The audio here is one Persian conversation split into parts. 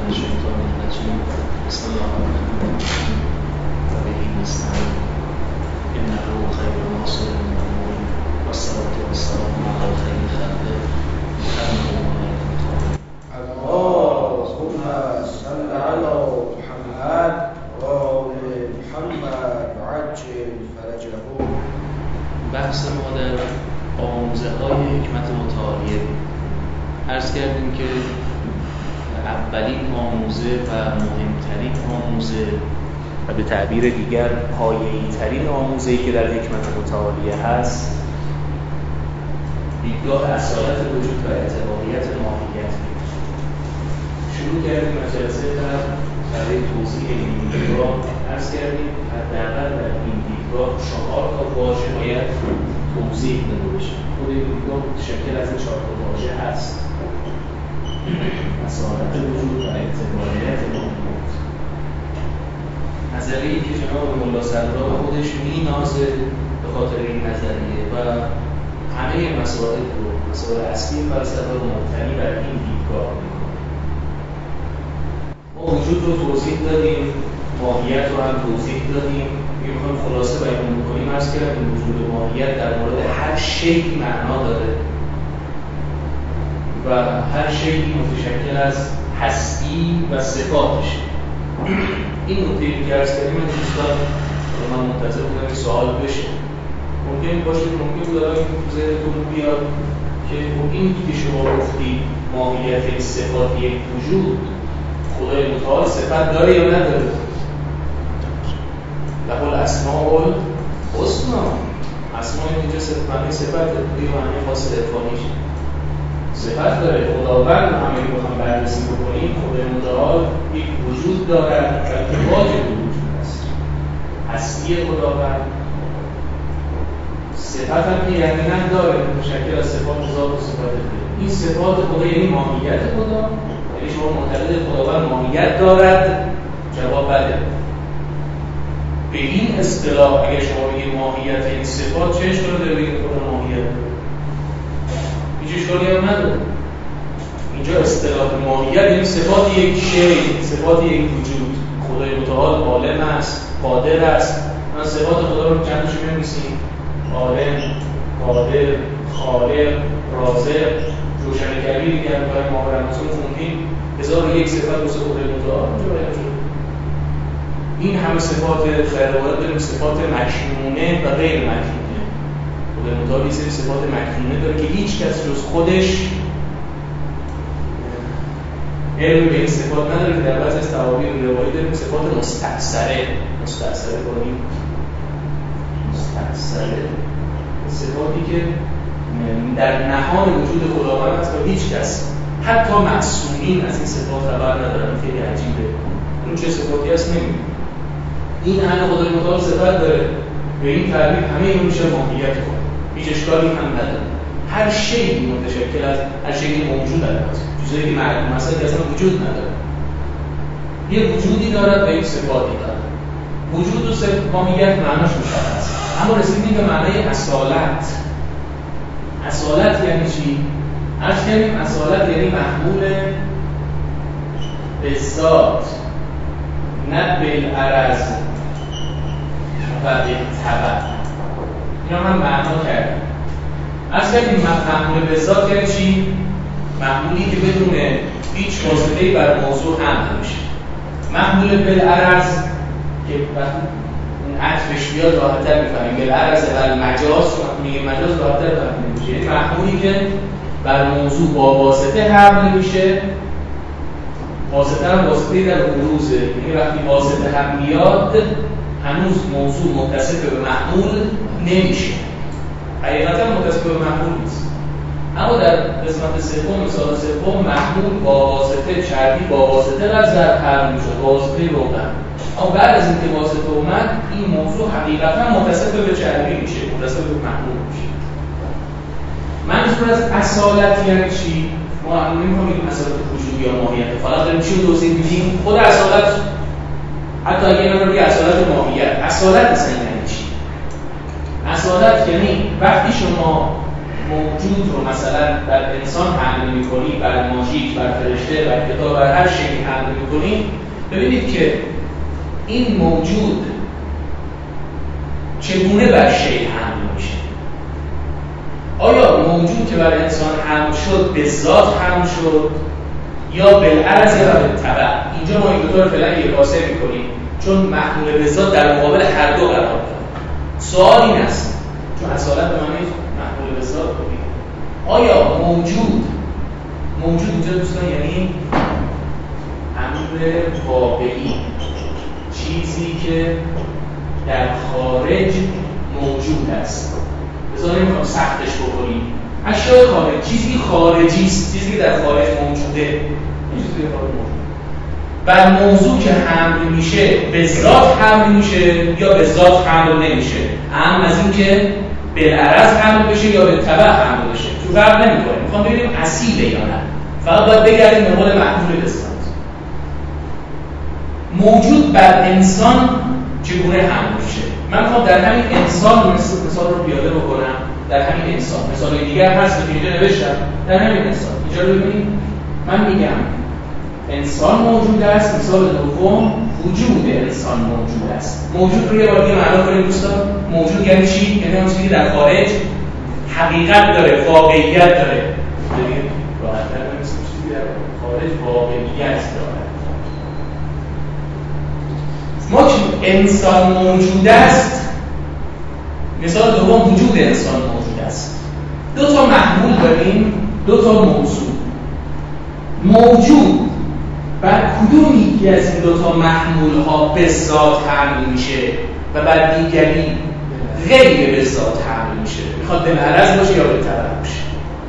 الشيطان الرجيم بسم الله الرحمن الرحيم وبه نستعين إنه خير ناصر ومعين والصلاة والسلام على خير خلقه محمد اللهم صل على محمد وآل محمد وعجل فرجه. بحث ما در آموزه های حکمت متعالیه. عرض کردیم که اولین آموزه و مهمترین آموزه و به تعبیر دیگر پایه‌ای ترین آموزه‌ای که در حکمت متعالیه هست دیدگاه اصالت وجود و اعتباریت ماهیت. شروع کردیم از جلسه قبل برای توضیح این دیدگاه عرض کردیم حداقل در این دیدگاه 4 تا واژه باید توضیح داده بشه. خود این دیدگاه متشکل از 4 تا واژه هست: اصالت وجود و اعتباریت ماهیت. نظریه‌ای که جناب ملا صدرا خودش می‌نازه به خاطر این نظریه و همه مسائل اصلی فلسفه رو مبتنی بر این دیدگاه می‌کنه. ما وجود رو توضیح دادیم، ماهیت رو هم توضیح دادیم. می‌خوایم خلاصه بیان بکنیم. عرض کردیم وجود و ماهیت در مورد هر شیء معنا داره و هر شیء متشکل از هستی و صفاتش. این نکته‌ای که عرض کردیم دوستان من منتظر بودم که سوال بشه. ممکن باشه ممکن بود الان ذهنتون بیاد که این که شما گفتید ماهیت صفات یک وجود، خدای متعال صفت داره یا نداره؟ له الاسماء الحسنی. اسماء اینجا معنی صفت توی معنی خاص عرفانیش صفت داره. خداوند همه رو بخوام بررسی بکنیم خدای متعال یک وجود دارد که واجب وجود است. هستی خداوند صفت هم که یقینا داره متشکل از صفات ذات و صفات دیگه. این صفات خدا یعنی ماهیت خدا. یعنی شما معتقد خداوند ماهیت دارد؟ جواب بده. به این اصطلاح اگه شما بگید ماهیت این صفات چه اشکالی داره بگید خدا ماهیت؟ هیچ اشکالی هم نداره. اینجا اصطلاح ماهیت یعنی صفات یک شیء، صفات یک وجود. خدای متعال عالم است، قادر است. من صفات خدا رو چندش می‌نویسیم: عالم، قادر، خالق، رازق، روشن کبیر. دیگر برای ماهرمسون خوندیم 1001 صفت واسه خدای متعال اونجا بیان شد. این همه صفات خیرات داریم، صفات مکنونه و غیر مکنونه. خدای متعال یه سری صفات مکنونه داره که هیچ کس جز خودش علم به این صفات نداره که در بعضی از تعابیر روایی داریم صفات مستأثره کنیم. مستأثره صفاتی که در نهان وجود خداوند است و هیچ کس حتی معصومین از این صفات خبر ندارن. خیلی عجیبه. اون چه صفاتی هست نمی‌دونیم. این همه خدای متعال صفت داره. به این تعبیر همه این میشه ماهیت خود. هیچ اشکالی هم نداره. هر شیء متشکل از هر شیء موجود است. چیزایی که معلوم است که اصلا وجود نداره. یه وجودی دارد و یک صفاتی دارد. وجود و صفت ماهیت معناش مشخص. اما رسیدیم به معنای اصالت. اصالت یعنی چی؟ عرض کردیم اصالت یعنی محمول به ذات، نه بالعرض و بالطبع. اینا هم معنا کردیم. عرض کردیم محمول به ذات یعنی چی؟ محمولی که بدون هیچ واسطه‌ای بر موضوع حمل میشه. محمول بالعرض که وقتی اون عطفش بیاد راحت‌تر می‌فهمیم. بالعرض و المجاز، میگه مجاز راحت‌تر فهمیده میشه. یعنی محمولی که بر موضوع با واسطه حمل میشه. واسطه هم واسطه‌ای در بروزه. یعنی وقتی واسطه هم بیاد هنوز موضوع متصف به محمول نمیشه. حقیقتا متصف به محمول نیست. اما در قسمت سوم مثال سوم محمول با واسطه چربی با واسطه و ضرب حمل میشه با واسطه روغن. اما بعد از اینکه واسطه اومد این موضوع حقیقتا متصف به چربی میشه، متصف به محمول میشه. منظور از اصالت یعنی چی؟ ما نمی‌فهمیم اصالت وجودی یا ماهیت. فقط داریم چی رو توضیح میدیم؟ خود اصالت حتی اگه ما بگیم اصالت ماهیت، اصالت اصلا یعنی چی؟ اصالت یعنی وقتی شما موجود رو مثلا بر انسان حمل می‌کنی، بر ماژیک، بر فرشته، بر کتاب، بر هر شیء حمل می‌کنی، ببینید که این موجود چگونه بر شیء حمل میشه. آیا موجود که بر انسان حمل شد به ذات حمل شد یا بالعرض یا بالتبع؟ اینجا ما این دو تا رو فعلا یکاسه می‌کنیم چون محمول به ذات در مقابل هر دو قرار داره. سوال این است چون اصالت به معنی محمول به ذات بودیم، آیا موجود اینجا دوستان یعنی امر واقعی، چیزی که در خارج موجود است، بذار نمیخوام سختش بکنیم، اشیاء خارج، چیزی خارجی است، چیزی که در خارج موجوده، این چیزی که خارج موجوده بر موضوع که حمل میشه به ذات حمل میشه یا به ذات حمل نمیشه، اهم از این که بالعرض حمل بشه یا به تبع حمل بشه تو فرق نمیکنه. میخوام ببینیم اصیله یا نه، فقط باید بگردیم به مورد محمول به ذات. موجود بر انسان چگونه حمل میشه؟ من میخوام در همین انسان مثال رو پیاده بکنم. در همین انسان مثال دیگر هست که اینجا نوشتم. در همین انسان اینجا رو ببینید، من میگم انسان موجود است، مثال دوم وجود انسان موجود است. موجود رو یه بار دیگه معنا کنیم دوستان. موجود یعنی چی؟ یعنی اون چیزی که در خارج حقیقت داره، واقعیت داره. ببینید راحت‌تر میشه، چیزی در خارج واقعیت داره. ما که انسان موجود است، مثال دوم وجود انسان موجود است. دو تا محمول داریم، دو تا موضوع. موجود بر کدوم یکی از این دو تا محمول ها به ذات حمل میشه و بر دیگری غیر به ذات حمل میشه؟ میخواد بالعرض باشه یا بالتبع باشه؟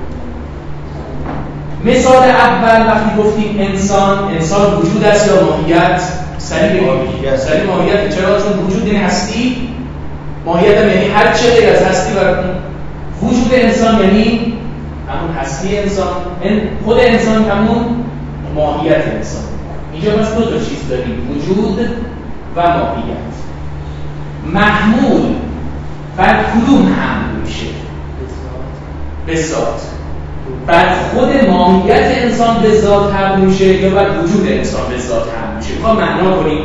مثال اول وقتی گفتیم انسان وجود است یا ماهیت؟ سریع ماهیت. چرا؟ چون وجود یعنی هستی، ماهیت هم یعنی هر چه غیر از هستی براتون. وجود انسان یعنی همون هستی انسان، خود انسان همون ماهیت انسان. اینجا بس دو تا چیز داریم، وجود و ماهیت. محمول بر کدوم حمل میشه؟ به ذات. بر خود ماهیت انسان به ذات حمل میشه یا بر وجود انسان به ذات حمل میشه؟ میخوام معنا کنیم.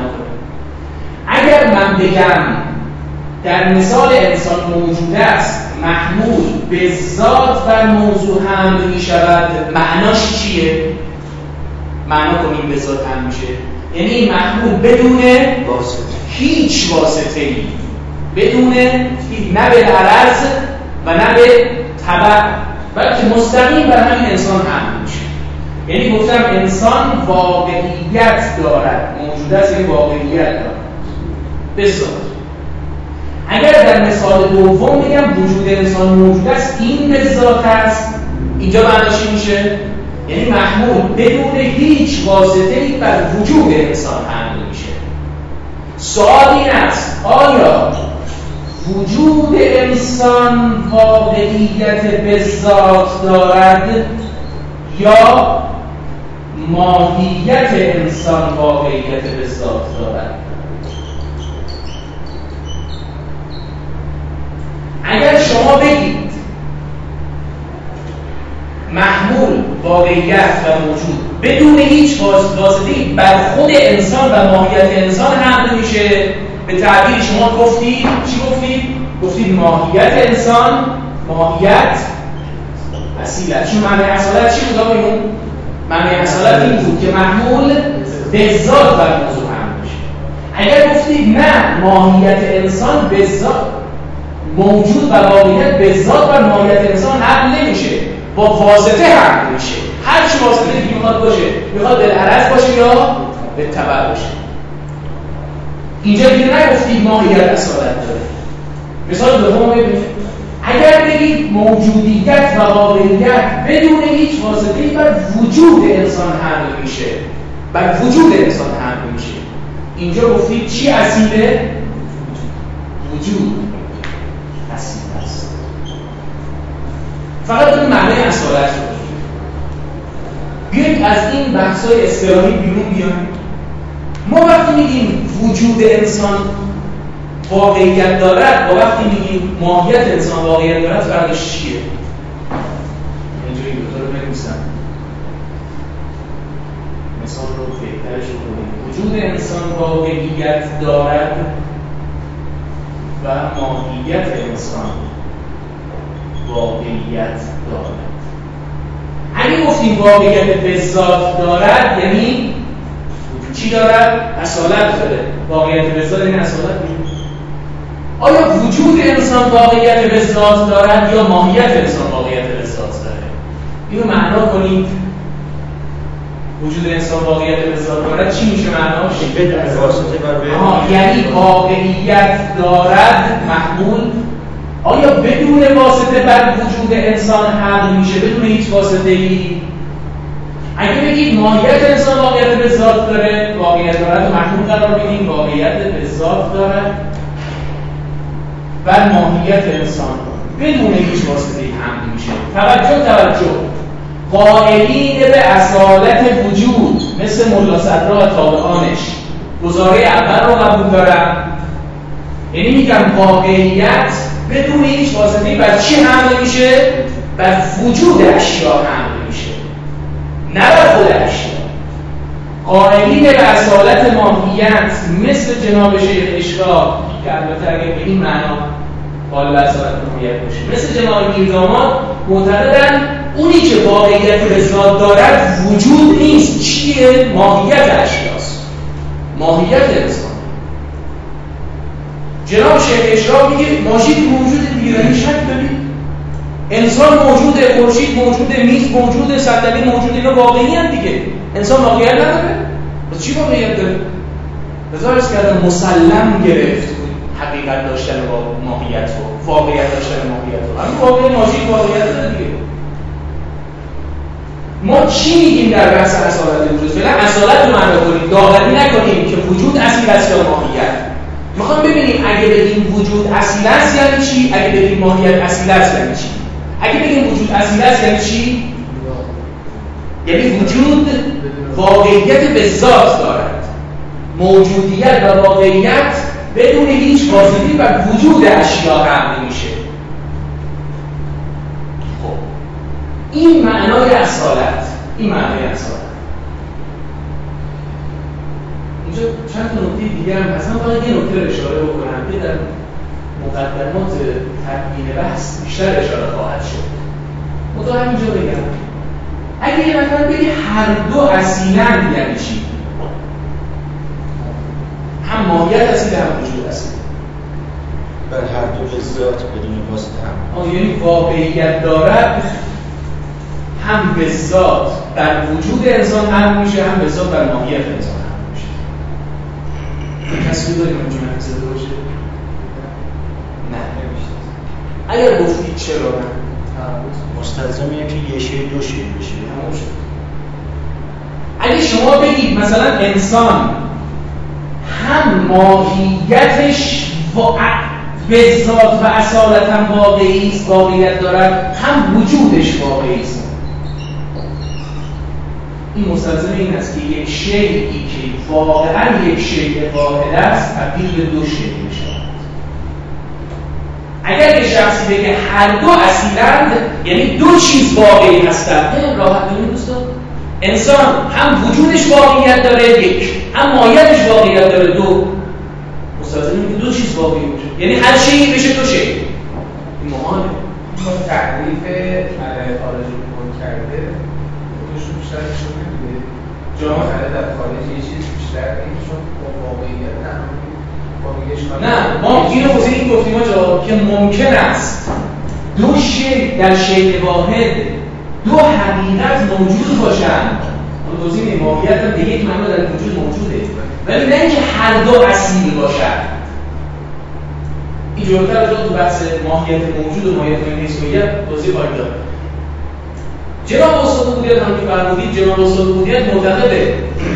اگر من بگم در مثال انسان موجود است، محمول به ذات بر موضوع حمل می شود، معناش چیه؟ معنا کنیم به ذات حمل میشه یعنی این محمول بدون هیچ واسطه‌ای، بدون نه به عرض و نه به تبع، بلکه مستقیم بر همین انسان حمل میشه. یعنی گفتم انسان واقعیت دارد، موجود است یعنی واقعیت دارد به ذات. اگر در مثال دوم بگم وجود انسان موجود است، این به ذات است، اینجا معناش چی میشه؟ یعنی محمول بدون هیچ واسطه‌ای بر وجود انسان حمل میشه. سوال این است آیا وجود انسان واقعیت به ذات دارد یا ماهیت انسان واقعیت به ذات دارد؟ اگر شما بگید محمول واقعیت و موجود بدون هیچ واسطه‌ای بر خود انسان و ماهیت انسان حمل میشه، به تعبیر شما گفتید چی گفتید ماهیت انسان ماهیت اصیلت. چون معنی اصالت چی بود آقایون؟ معنی اصالت این بود که محمول به ذات بر موضوع حمل میشه. اگر گفتید نه ماهیت انسان به ذات، موجود و واقعیت به ذات بر ماهیت انسان حمل نمیشه، با واسطه حمل میشه. هر چی واسطه که میخواد باشه، میخواد بالعرض باشه یا به تبع باشه. اینجا دیگه نگفتید ماهیت اصالت داره. مثال دوم ببینید، اگر بگید موجودیت و واقعیت بدون هیچ واسطه‌ای بر وجود انسان حمل میشه، بر وجود انسان حمل میشه، اینجا گفتید چی اصیله؟ وجود اصیل است. فقط این معنی اصالت رو بیایید از این بحث‌های اصطلاحی بیرون بیایم. ما وقتی میگیم وجود انسان واقعیت دارد و وقتی میگیم ماهیت انسان واقعیت دارد، فرقش چیه؟ مثال رو بهترش کنیم. وجود انسان واقعیت دارد و ماهیت انسان واقعیت دارد. اگه گفتیم واقعیت به ذات دارد یعنی چی دارد؟ اصالت داره. واقعیت به ذات یعنی اصالت میشه. آیا وجود انسان واقعیت به ذات دارد یا ماهیت انسان واقعیت به ذات داره؟ اینو معنا کنید. وجود انسان واقعیت به ذات دارد چی میشه معناش؟ بدون واسطه بر یعنی واقعیت دارد محمول آیا بدون واسطه بر وجود انسان حمل میشه بدون هیچ واسطه‌ای؟ اگه بگید ماهیت انسان واقعیت به ذات داره، واقعیت دارد و محمول قرار بدیم واقعیت به ذات دارد و ماهیت انسان بدون هیچ واسطه‌ای حمل میشه. توجه قائلین به اصالت وجود مثل ملا صدرا و تابعانش گزاره اول رو قبول دارن، یعنی میگم واقعیت بدون هیچ واسطه‌ای بر چی حمل میشه؟ بر وجود اشیا حمل میشه، نه بر خود اشیا. قائلین به اصالت ماهیت مثل جناب شیخ اشراق که البته اگه به این معنا قائل به اصالت ماهیت باشه مثل جناب میرداماد معتقدن اونی که واقعیت به ذات دارد وجود نیست. چیه؟ ماهیت اشیاست، ماهیت انسان. جناب شیخ اشراق میگه ماجید موجود دیگه، این شک دارید؟ انسان موجوده، خورشید موجوده، میز موجوده، صندلی موجوده، اینا واقعی هم دیگه. انسان واقعیت نداره؟ پس چی واقعیت داره؟ بذارش کردن مسلم گرفت حقیقت داشتن ماهیت رو، واقعیت داشتن ماهیت رو. همین واقعی ماجید واقعیت داره دیگه. ما چی میگیم در بحث اصالت وجود؟ فعلا اصالت رو معنی کنیم، داوری نکنیم که وجود اصیل است یا ماهیت. میخوام ببینیم اگه بگیم وجود اصیل است یعنی چی؟ اگه بگیم ماهیت اصیل است یعنی چی؟ اگه بگیم وجود اصیل است یعنی چی؟ یعنی وجود واقعیت به ذات دارد. موجودیت و واقعیت بدون هیچ واسطه‌ای بر وجود اشیا حمل میشه. خب این معنای اصالت، این معنای اصالت. اینجا چند تا نکته دیگه هم هست. من فقط یه نکته رو اشاره بکنم که در مقدمات تبیین بحث بیشتر اشاره خواهد شد. منتها همینجا بگم اگه یه نفر بگه هر دو اصیلن یعنی چی؟ هم ماهیت اصیله هم وجود اصیله. بر هر دو به ذات بدون واسطه هم. یعنی واقعیت دارد، هم به ذات بر وجود انسان حمل میشه، هم به ذات بر ماهیت انسان حمل میشه. کسی داریم اونجا نفسه باشه؟ نه نمیشه. اگر گفتید چرا نه؟ مستلزمیه که یه شی دو شی بشه. اگه شما بگید مثلا انسان هم ماهیتش به ذات و اصالت هم واقعی است، واقعیت دارد، هم وجودش واقعی است. این مستلزم این است که یک شیئی که واقعا یک شیء واحد است تبدیل به دو شیء می‌شود. اگر یه شخصی بگه هر دو اصیلند یعنی دو چیز واقعی هستند، راحت ببینید دوستان، انسان هم وجودش واقعیت داره یک، هم ماهیتش واقعیت داره دو، مستلزم اینه که دو چیز واقعی باشه، یعنی هر شیئی بشه دو شیء. این محاله. تعریف خارج کن کرده خودش رو بیشتر نشون میده. جامعه خاله در خارج یه چیز بیشتر اینشون با واقعیت نه ما اینو واسه این گفتیم آجا که ممکن است دو شیء در شیء واحد دو حقیقت موجود باشند. اون توضیح میدیم واقعیت هم به یک معنی در وجود موجوده، ولی نه اینکه هر دو اصیل باشند. این جلوتر از تو بحث ماهیت موجود و ماهیت نسبیت توضیح خواهیم داد. جناب استاد بودیت هم که فرمودید، جناب استاد بودیت معتقده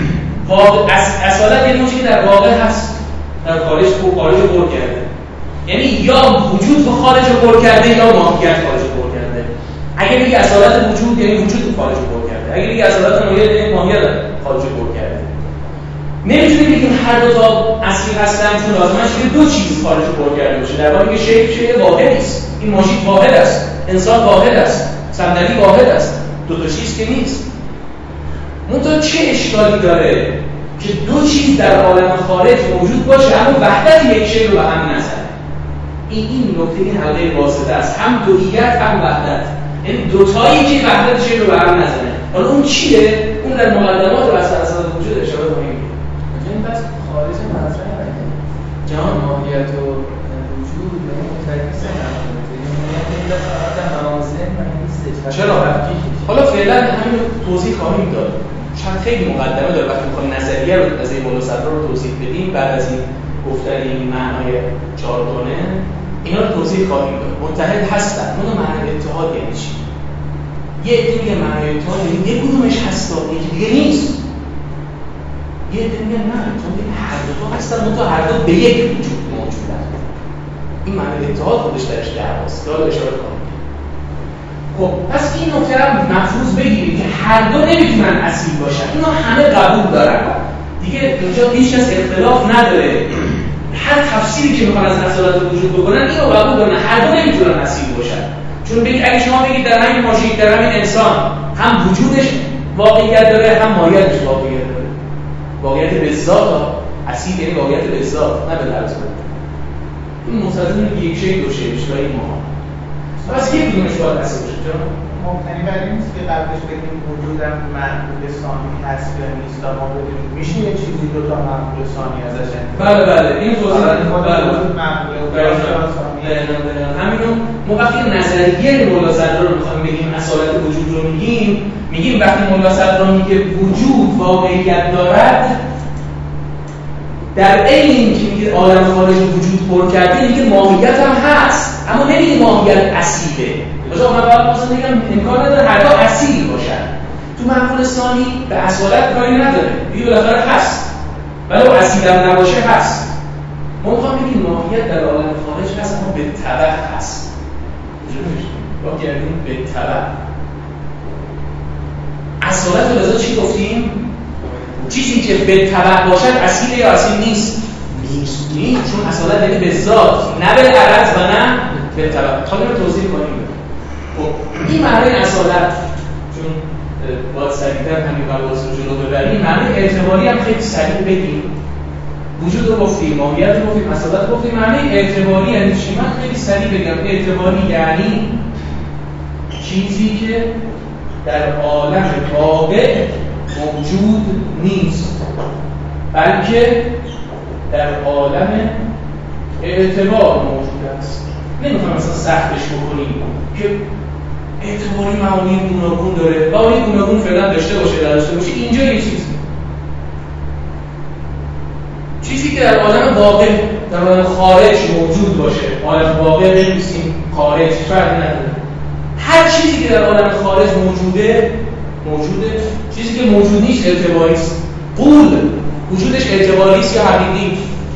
اصالت یه موجودی که در واقع هست، در خارج پر کرده، یعنی یا وجود به خارج پر کرده یا ماهیت خارج پر کرده. اگه بگی اصالت وجود یعنی وجود به خارج پر کرده، اگه بگی اصالت ماهیت یعنی ماهیت خارج پر کرده. نمیتونیم بگیم هر دو تا اصلی هستن چون لازمش دو چیز خارج پر کرده باشه، در حالی که شیء واحدی است. این ماژیک واحد است، انسان واحد است، صندلی واحد است، دو تا چیز که نیست. منتها چه اشکالی داره که دو چیز در عالم خارج موجود باشه اما وحدت یک شی رو به هم نزنه. این نکته این حلقه واسطه است، هم دوییت هم وحدت، یعنی دوتایی که وحدت شی رو به هم نزنه. حالا اون چیه؟ اون در مقدمات و اساسات وجود اشاره کنیم. این بس خارج مطرح جهان ماهیت و وجود به این ترکیز نمی‌کنه. چرا؟ حالا فعلا همین رو توضیح خواهیم داد. چند خیلی مقدمه داره وقتی می‌خوایم نظریه رو از این مولا صدرا رو توضیح بدیم، بعد از این گفتن این معنای چهارگانه اینا رو توضیح خواهیم داد. متحد هستن. اون معنی اتحاد یعنی چی؟ یه عده میگه معنی اتحاد یعنی یه کدومش هست و یکی دیگه نیست. یه عده میگه نه، چون هر دو هستن، منتها هر دو به یک وجود موجودن. این معنی اتحاد خودش درش دعواست. داره اشاره کنم. خب پس این نکته رو مفروض بگیرید که هر دو نمیتونن اصیل باشن. اینا همه قبول دارن. دیگه اینجا هیچ کس اختلاف نداره. هر تفسیری که میخوان از اصالت وجود بکنن اینو قبول دارن. هر دو نمیتونن اصیل باشن. چون بگید اگه شما بگید در همین ماژیک، در همین انسان هم وجودش واقعیت داره هم ماهیتش واقعیت داره. واقعیت به ذات اصیل یعنی واقعیت به ذات، نه به لفظ. این مستلزم یک شی دو شی اشتراکی ما. پس یک کدومش باید اصیل باشه. چرا؟ ممکنی بر این نیست که قبلش بگیم وجودم معقول ثانی هست یا نیست تا ما بدونیم میشه یه چیزی دو تا معقول ثانی ازش بله این توضیح بله معقول ثانی همینو ما وقتی نظریه مولا صدرا رو می‌خوایم بگیم اصالت وجود رو میگیم وقتی مولا صدرا میگه وجود واقعیت دارد، در این که میگه عالم خارج وجود پر کرده میگه ماهیت هم هست، اما نمیگه ماهیت اصیله. مثلا من باید مثلا بگم امکان نداره هر دو اصیل باشن. تو معقول ثانی به اصالت کاری نداره، دیگه بالاخره هست. ولی اون اصیل هم نباشه هست. ما میخوام بگیم ماهیت در عالم خارج هست اما به طبع هست. با گردیم به طبع. اصالت رو لذا چی گفتیم؟ چیزی که به طبع باشد اصیل یا اصیل نیست؟ نیست، چون اصالت یعنی به ذات، نه به عرض و نه به طبع. حالا رو توضیح کنیم. خب این معنی اصالت، چون باید سریع‌تر همین مباحث رو جلو ببریم، معنی اعتباری هم خیلی سریع بگیم. وجود رو گفتیم، ماهیت رو گفتیم، اصالت رو گفتیم. معنی اعتباری یعنی چی؟ من خیلی سریع بگم. اعتباری یعنی چیزی که در عالم واقع موجود نیست، بلکه در عالم اعتبار موجود است. نمیخوام مثلا سختش بکنیم که اعتباری معانی گوناگون داره، معانی گوناگون فعلا داشته باشه. اینجا یه چیزی که در عالم واقع، در عالم خارج موجود باشه. عالم واقع بنویسیم، خارج فرق نداره. هر چیزی که در عالم خارج موجوده، چیزی که موجود نیست اعتباری است. قول وجودش اعتباری است یا حقیقی؟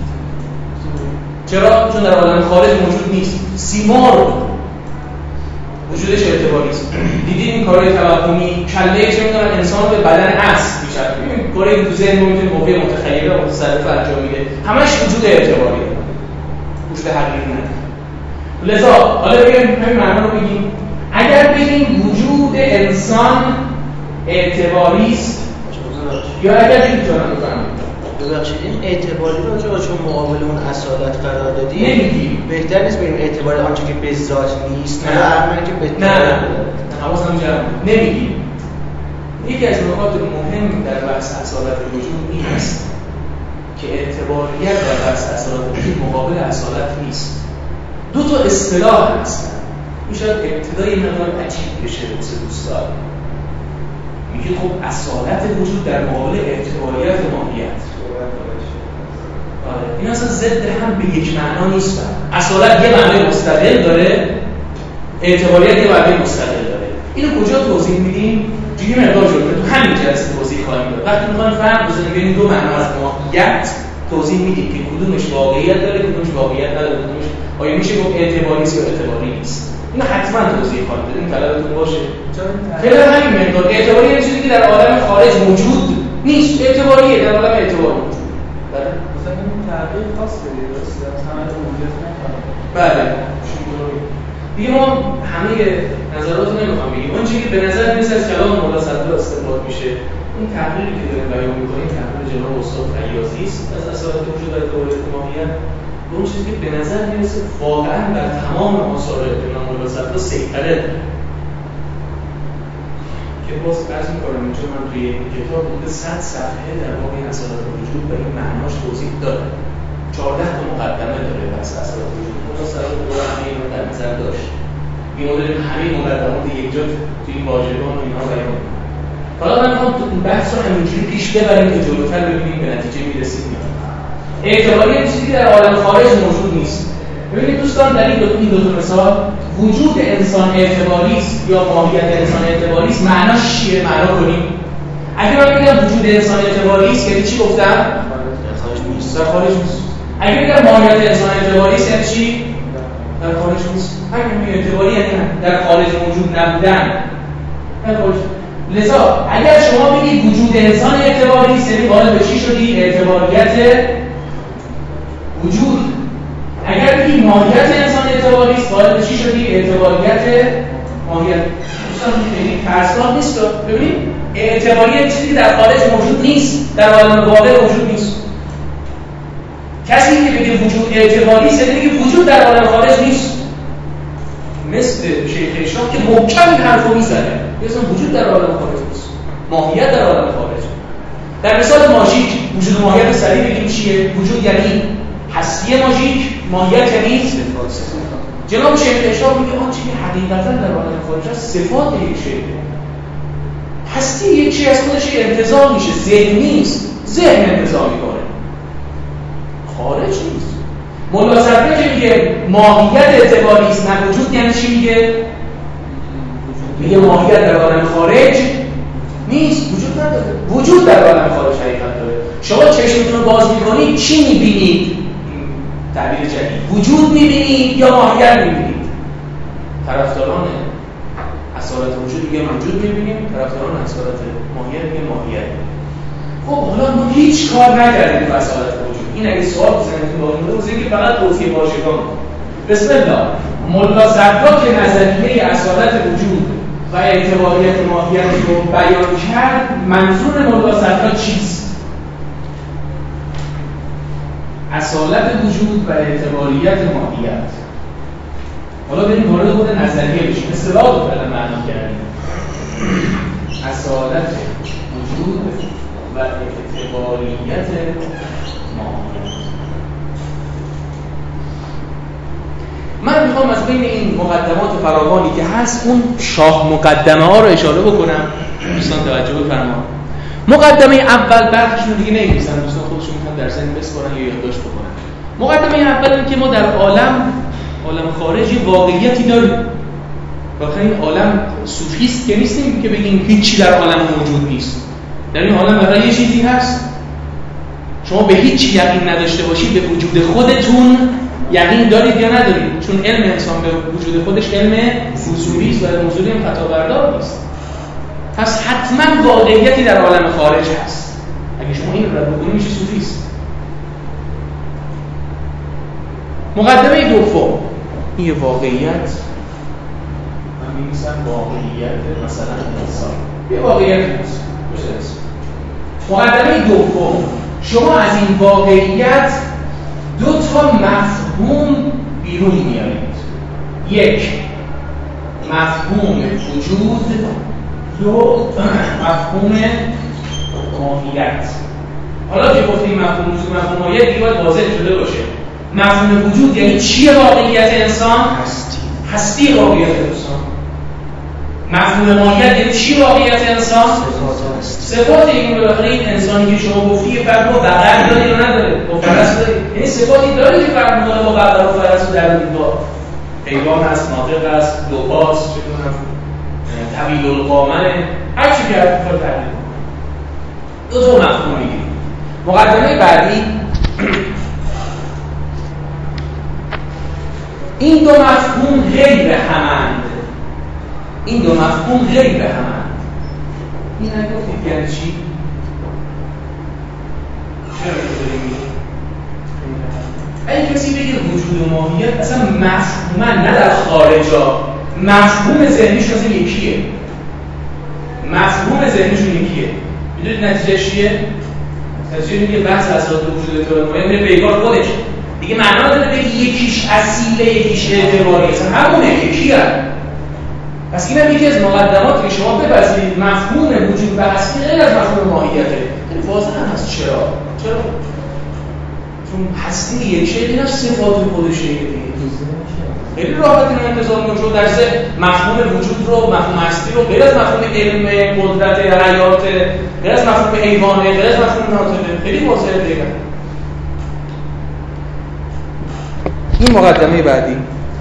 چرا؟ چون در عالم خارج موجود نیست. سیمرغ وجودش اعتباری است. دیدید این کارهای توهمی کله چه می‌دونن انسان به بدن اسب میشه. ببین کاری تو ذهن میتونه موقع متخیل و متصرف انجام میده. همش وجود اعتباریه. وجود حقیقی نه. لذا حالا ببینیم همین معنا رو بگیم. اگر بگیم وجود انسان اعتباری است یا اگر نمی‌تونن بفهمید. ببخشید این اعتباری رو چون مقابل اون اصالت قرار دادیم نمیگیم. بهتر نیست بگیم اعتباری آنچه که به ذات نیست، نه که به نه حواسم جمع نمیگیم. یکی از نکات مهم در بحث اصالت وجود این است که اعتباریت در بحث اصالت وجود مقابل اصالت نیست. دو تا اصطلاح هستن. این شاید ابتدای مقدار عجیب بشه واسه دوستان. میگه خب اصالت وجود در مقابل اعتباریت ماهیت. آره این اصلا ضد هم به یک معنا نیستن. اصالت یه معنی مستقل داره، اعتباریت یه معنی مستقل داره. اینو کجا توضیح میدیم؟ یه مقدار جلوتر تو همین جلسه توضیح خواهیم داد. وقتی میخوایم فرق بزنیم بین دو معنا از ماهیت توضیح میدیم که کدومش واقعیت داره، کدومش واقعیت نداره، کدومش آیا میشه گفت اعتباری است یا اعتباری نیست. اینو حتما توضیح خواهیم داد. این طلبتون باشه. فعلا همین مقدار اعتباری یعنی چیزی که در عالم خارج موجود نیست، اعتباریه، در عالم اعتبار موجود. بله. مثلا این تعبیر خاص دارید درسته؟ مثلا من موجود نمی‌کنم. بله. دیگه ما همه نظرات رو نمیخوام بگیم. اون چیزی که به نظر میاد از کلام مولا صدرا استنباط میشه این تحلیلی که داریم بیان می‌کنیم تحلیل جناب استاد فیاضی است از اصالت وجود در دوره ماهیت. اون چیزی که به نظر میرسه واقعا در تمام آثار ابن ملاصفه سیطره داره که باز عرض می‌کنم چون من توی این کتاب حدود 100 صفحه در باب این اصالت وجود و این معناش توضیح دادم. 14 تا مقدمه داره بحث اصالت وجود. اون اصالت وجود همین رو در نظر داشت. این مدل همین مقدمات یک جا توی این واژگان و اینها بیان می‌کنم. حالا من می‌خوام بحث رو همینجوری پیش ببریم که جلوتر ببینیم به نتیجه می‌رسیم. اعتباری چیزی در عالم خارج موجود نیست. ببینید دوستان در این دو مثال وجود انسان اعتباری است یا ماهیت انسان اعتباری است، معناش چیه؟ معنا کنیم. اگه من بگم وجود انسان اعتباری است یعنی چی گفتم؟ در خارج نیست. اگه بگم ماهیت انسان اعتباری است یعنی چی؟ در خارج نیست. اگه اعتباری یعنی در خارج موجود نبودن. در خارج. لذا اگر شما بگید وجود انسان اعتباری است یعنی قائل به چی شدی؟ اعتباریت وجود. اگر بگی ماهیت انسان اعتباری است قائل به چی شدی؟ اعتباریت ماهیت. دوستان می‌بینید ترسناک نیست. ببینید اعتباریت چیزی در خارج موجود نیست، در عالم واقع موجود نیست. کسی که بگه وجود اعتباری است یعنی میگه وجود در عالم خارج نیست. مثل شیخ اشراق که محکم این حرفو میزنه اصلا وجود در عالم خارج نیست، ماهیت در عالم خارج. در مثال ماژیک وجود ماهیت سریع بگیم چیه؟ وجود یعنی هستی ماژیک، ماهیت یعنی صفات. جناب شیخ اشراق میگه آن چیزی حقیقتا در عالم خارج است صفات یک شی. هستی یک چیز از خودش انتزاع میشه، ذهن نیست، ذهن انتزاع میکنه، خارج نیست. ملا صدرا که میگه ماهیت اعتباری است نه وجود یعنی چی میگه؟ میگه ماهیت در عالم خارج نیست، وجود نداره. وجود در عالم خارج حقیقت داره. شما چشمتون رو باز میکنید چی میبینید؟ تعبیر جدید وجود میبینید یا ماهیت میبینید؟ طرفداران اصالت وجود میگه وجود میبینیم، طرفداران اصالت ماهیت میگه ماهیت. خب حالا ما هیچ کار نکردیم با اصالت وجود. این اگه سوال بزنید باقی مونده بزنید که فقط توصیه واژگان. بسم الله. ملا صدرا که نظریه اصالت وجود و اعتباریت ماهیت رو بیان کرد، منظور ملا صدرا چیست؟ اصالت وجود و اعتباریت ماهیت. حالا بریم وارد خود نظریه بشیم. اصطلاح رو فعلا معنا کردیم. اصالت وجود و اعتباریت ماهیت. من میخوام از بین این مقدمات فراوانی که هست اون شاه مقدمه ها رو اشاره بکنم. دوستان توجه بفرمایید. مقدمه اول برخیشون دیگه نمی‌نویسن، دوستان خودشون میخوان در ذهن بسپارن یا یادداشت بکنن. مقدمه اول اینه که ما در عالم خارجی واقعیتی داریم. واقعا این عالم سوفیست که نیستیم که بگیم هیچی در عالم موجود نیست. در این عالم برای یه چیزی هست. شما به هیچ یقین نداشته باشید به وجود خودتون یقین دارید یا ندارید، چون علم انسان به وجود خودش علم فضولی است و موضوعی هم خطا بردار نیست. پس حتما واقعیتی در عالم خارج هست. اگه شما این رو رد بکنید میشه سوفیست. مقدمه دوم این واقعیت من می‌نویسم واقعیت مثلا انسان یه واقعیت نیست. مقدمه دوم شما از این واقعیت دو تا مفهوم بیرون میارید. یک مفهوم وجود، دو مفهوم ماهیت. حالا که گفتیم مفهوم وجود مفهوم ماهیت دیگه باید واضح شده باشه. مفهوم وجود یعنی چیه واقعیت انسان؟ هستی واقعیت انسان. مفهوم ماهیت یعنی چی واقعیت انسان؟ صفات این بالاخره این انسانی که شما گفتی فرق با بقر داره یا نداره؟ با فرس داره. یعنی صفاتی داره که فرق می‌کنه با بقر و فرس و در دیوار. حیوان هست، ناطق هست، دوپاست، چه می‌دونم طویل القامه، هر چی که هست کار تعریف کنه. دو تا مفهوم میگیریم. مقدمه بعدی این دو مفهوم غیر همند. این دو مفهوم غیر همند. این نگفتید یعنی چی؟ چرا اینطوری میگه؟ اگه کسی بگه وجود و ماهیت اصلا مفهوما نه در خارجا، مفهوم ذهنیشون اصلا یکیه. مفهوم ذهنیشون یکیه. میدونید نتیجه چیه؟ نتیجه اینه که بحث اساس وجود اعتبار مایه میره پیکار خودش دیگه معنا نداره بگی یکیش اصیله یکیش اعتباری اصلا همونه یکیه. پس اینم یکی از مقدماتی که شما بپذیرید مفهوم وجود و هستی غیر از مفهوم ماهیته. خیلی واضح هم هست. چرا؟ چون هستی یک شی دیگه صفات خودشه دیگه. خیلی راحت این انتظار موجود در مفهوم وجود رو، مفهوم هستی رو غیر از مفهوم علم، قدرت، حیات، غیر از مفهوم حیوانه، غیر از مفهوم ناطقه، خیلی واضحه دیگه. این مقدمه بعدی.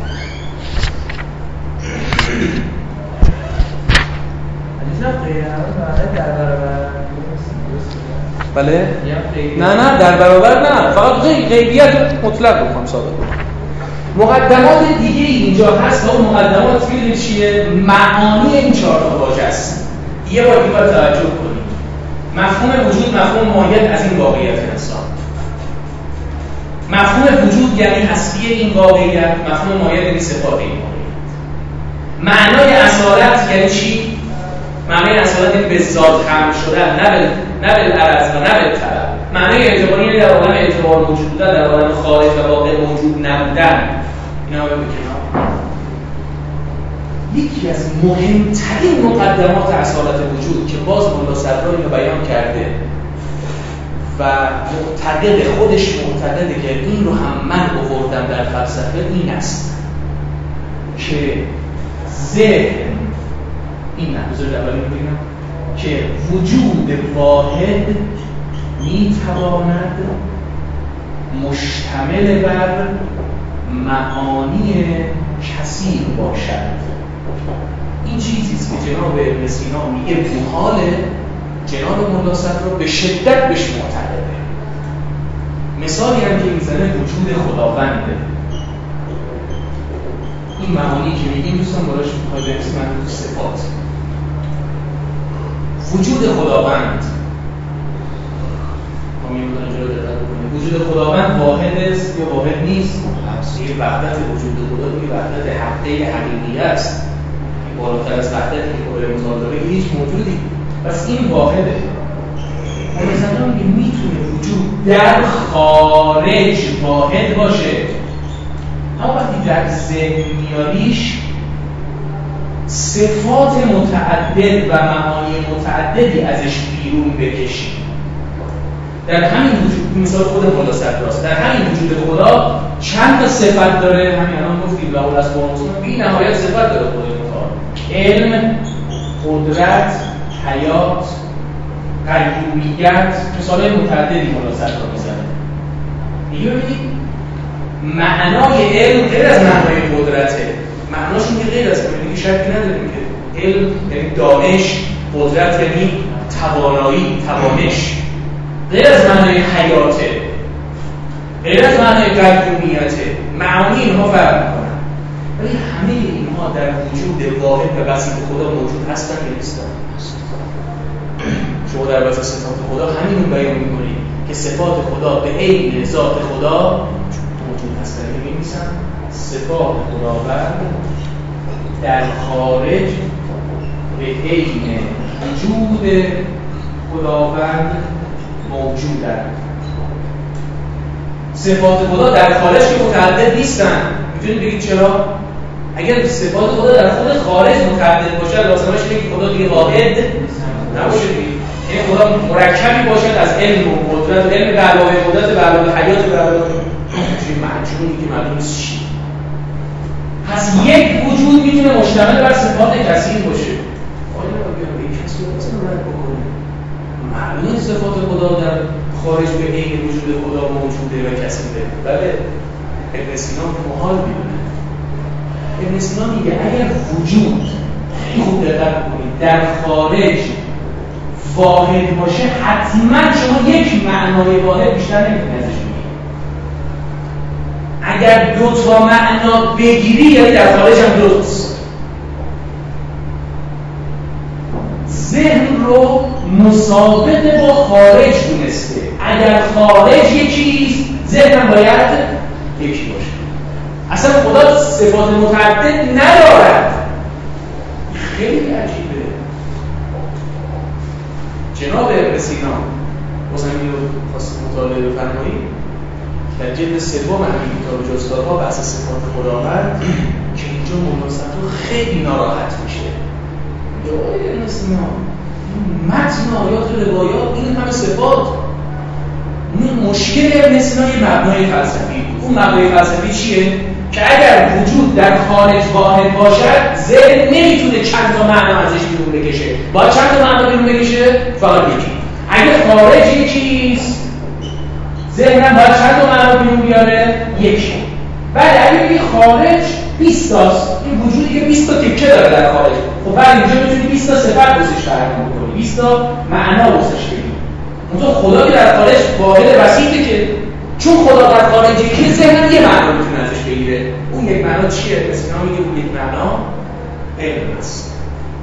بله؟ نه در برابر نه، فقط غیبیت مطلق بکنم ثابت کنم. مقدمات دیگه اینجا هست و اون مقدمات میدونید چیه؟ معانی این چهار تا واژه است. یه بار دیگه توجه کنید. مفهوم وجود مفهوم ماهیت از این واقعیت انسان. مفهوم وجود یعنی هستی این واقعیت، مفهوم ماهیت یعنی صفات این واقعیت. معنای اصالت یعنی چی؟ معنای اصالت یعنی به ذات خلق شدن، نه بالعرض و نه بالطلب. معنای اعتباری یعنی در عالم اعتبار موجود بودن، در عالم خارج و واقع موجود نبودن. اینا رو بکنم. یکی از مهمترین مقدمات اصالت وجود که باز مولا صدرا اینو بیان کرده و خودش معتقده که این رو هم من آوردم در فلسفه، این است که ذهن این نظر اولی بگم که وجود واحد میتواند مشتمل بر معانی کثیر باشد. این چیزیست که جناب ابن سینا میگه محاله، جناب مولا صدرا به شدت بهش معتقده. مثالی هم که میزنه وجود خداونده. این معانی که میگیم دوستان براش میخواد برسیم صفات. وجود خداوند وجود خداوند واحد است یا واحد نیست؟ یه وحدت وجود خدا یه وحدت حقیقی است. بالاتر از وحدتی که قابل مثال داره هیچ موجودی. پس این واحده. مثلا میگه میتونه وجود در خارج واحد باشه، اما وقتی در ذهن میاریش صفات متعدد و معانی متعددی ازش بیرون بکشی. در همین وجود، مثال خود مولا صدراست، در همین وجود خدا چند تا صفت داره. همین الان گفتیم له الاسماء الحسنی، بی نهایت صفت داره خدا متعال: علم، قدرت، حیات، قیومیت. مثالای متعددی مولا صدرا میزنه. دیگه ببینید معنای علم غیر از معنای قدرته. معناش اینه غیر از اینکه شکی نداریم که علم یعنی دانش، قدرت یعنی توانایی، توانش. غیر از معنای حیاته، غیر از معنای قیومیته. معانی اینها فرق میکنن، ولی همه اینها در وجود واحد و بسیط خدا موجود هستن یا نیستن؟ شما در بحث صفات خدا همین رو بیان میکنید که صفات خدا به عین ذات خدا موجود هستن. یعنی میگن صفات خداوند در خارج به عین وجود خداوند موجودند. صفات خدا در خارج که متعدد نیستن. میتونید بگید چرا؟ اگر صفات خدا در خود خارج متعدد باشه، لازمش اینه که خدا دیگه واحد نباشه دیگه. یعنی خدا مرکبی باشد از علم و قدرت، علم به علاوه قدرت، به علاوه حیات، به علاوه چیزی مجموعی که معلوم نیست چی. پس یک وجود میتونه مشتمل بر صفات کثیر باشه. آیا این کثیر رو رد بکنه؟ معلومه صفات خدا در خارج به عین وجود خدا موجوده و کثیره. بله، ابن سینا محال میدونه. ابن سینا میگه اگر وجود خوب دقت کنید در خارج واحد باشه، حتما شما یک معنای واحد بیشتر نمیتونید ازش بگیرید. اگر دو تا معنا بگیری یعنی در خارج هم دوست. ذهن رو مسابقه با خارج دونسته. اگر خارج یکیست، ذهن هم باید یکی باشه. اصلا خدا صفات متعدد ندارد. خیلی عجیبه. جناب ابن سینا بازم این رو خواست مطالعه بفرمایید در جلد سوم همین کتاب جستارها بحث صفات خداوند که اینجا مناسبت رو خیلی ناراحت میشه. یا ابن سینا متن آیات و روایات این همه صفات، اون مشکل ابن سینا یه مبنای فلسفی بود. اون مبنای فلسفی چیه؟ که اگر وجود در خارج واحد باشد ذهن نمیتونه چند تا معنا ازش بیرون بکشه. باید چند تا معنا بیرون بکشه؟ فقط یکی. اگه خارج یکیست ذهنم باید چند تا معنا بیرون بیاره؟ یکی. بعد اگه بگی خارج 20 تاست، این وجودی که 20 تا تکه داره در خارج، خب بعد اینجا میتونی 20 تا صفت بزش فرق میکنی، 20 تا معنا بزش بگی. اونطور خدا که در خارج واحد وسیعه که چون خدا در خارج یکی ذهن یه معنا میتونه ازش بگیره. اون یک معنا چیه؟ مثلا میگه اون یک معنا علم است.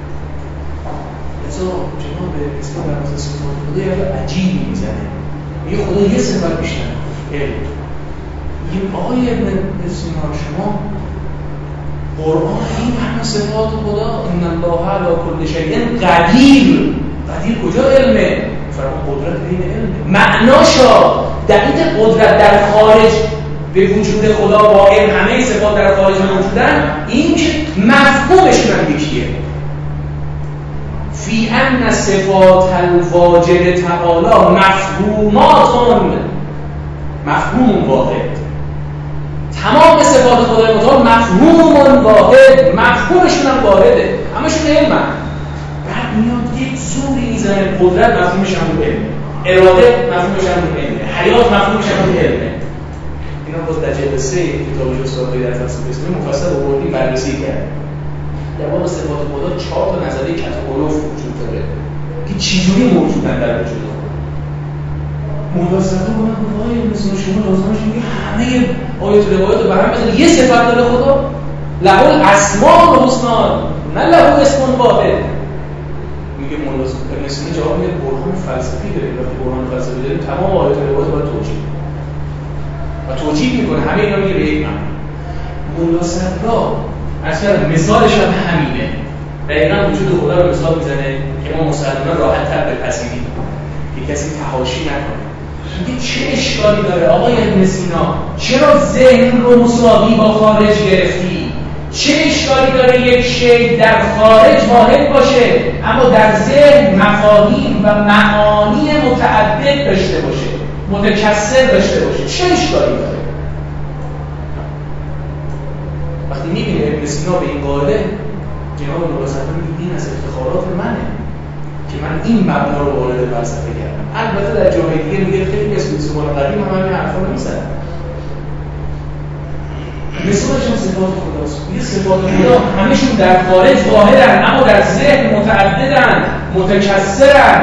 لذا جناب اسلام در مورد صفات خدا یه عجیبی میزنه. میگه خدا یه صفت بیشتر علم. میگه آقای ابن سینا شما قرآن این همه صفات خدا ان الله علی کل شیء قدیر. قدیر کجا علمه؟ فرمان قدرت بین علمه. معناشا دقیق قدرت در خارج به وجود خدا با علم همه صفات در خارج موجودن، این که مفهومشون هم یکیه. فی ان صفات الواجد تعالی مفهوماتون، مفهوم واحد. تمام صفات خدای متعال مفهوم واحد، مفهومشون هم واحده، همشون علم هم. بعد میاد یک زوری میزنه قدرت مفهومش هم علمه، اراده مفهومش هم علمه، حیات مفهومش هم علمه. اینا باز در جلد 3 کتاب جستارهای در فلسفه اسلامی مفصل آوردیم بررسی کرد. در باب صفات خدا 4 تا نظریه کتاگوروف وجود داره که چجوری موجودن در وجود خدا. مناسبت کنن خدای مثلا شما لازمش میگه همه آیات و روایات رو برام بزنید. یه صفت داره خدا، له الاسماء الحسنی، نه له اسم واحد. میگه ابن سینا جواب میده برهان فلسفی داره. وقتی برهان فلسفی داره تمام آیات و روایات باید توجیه میکنه. همه اینا میگه به یک معنی. مناسبت را اصلا مثالش هم همینه. دقیقاً وجود خدا رو مثال میزنه که ما مسلمانان راحت تر بپذیریم که کسی تحاشی نکنه. میگه چه اشکالی داره آقای ابن سینا؟ چرا ذهن رو مساوی با خارج گرفتی؟ چه اشکالی داره یک شی در خارج واحد باشه اما در ذهن مفاهیم و معانی متعدد داشته باشه، متکثر داشته باشه؟ چه اشکالی داره؟ وقتی میبینه ابن سینا به این قاعده، جناب نورالسلطان میگه این از افتخارات منه که من این مبنا رو وارد فلسفه کردم. البته در جاهای دیگه میگه خیلی از فیلسوفان قدیم هم همین حرفا رو میزنن. مثالش هم صفات خداست. میگه صفات خدا همشون در خارج واحدن اما در ذهن متعددن، متکثرن.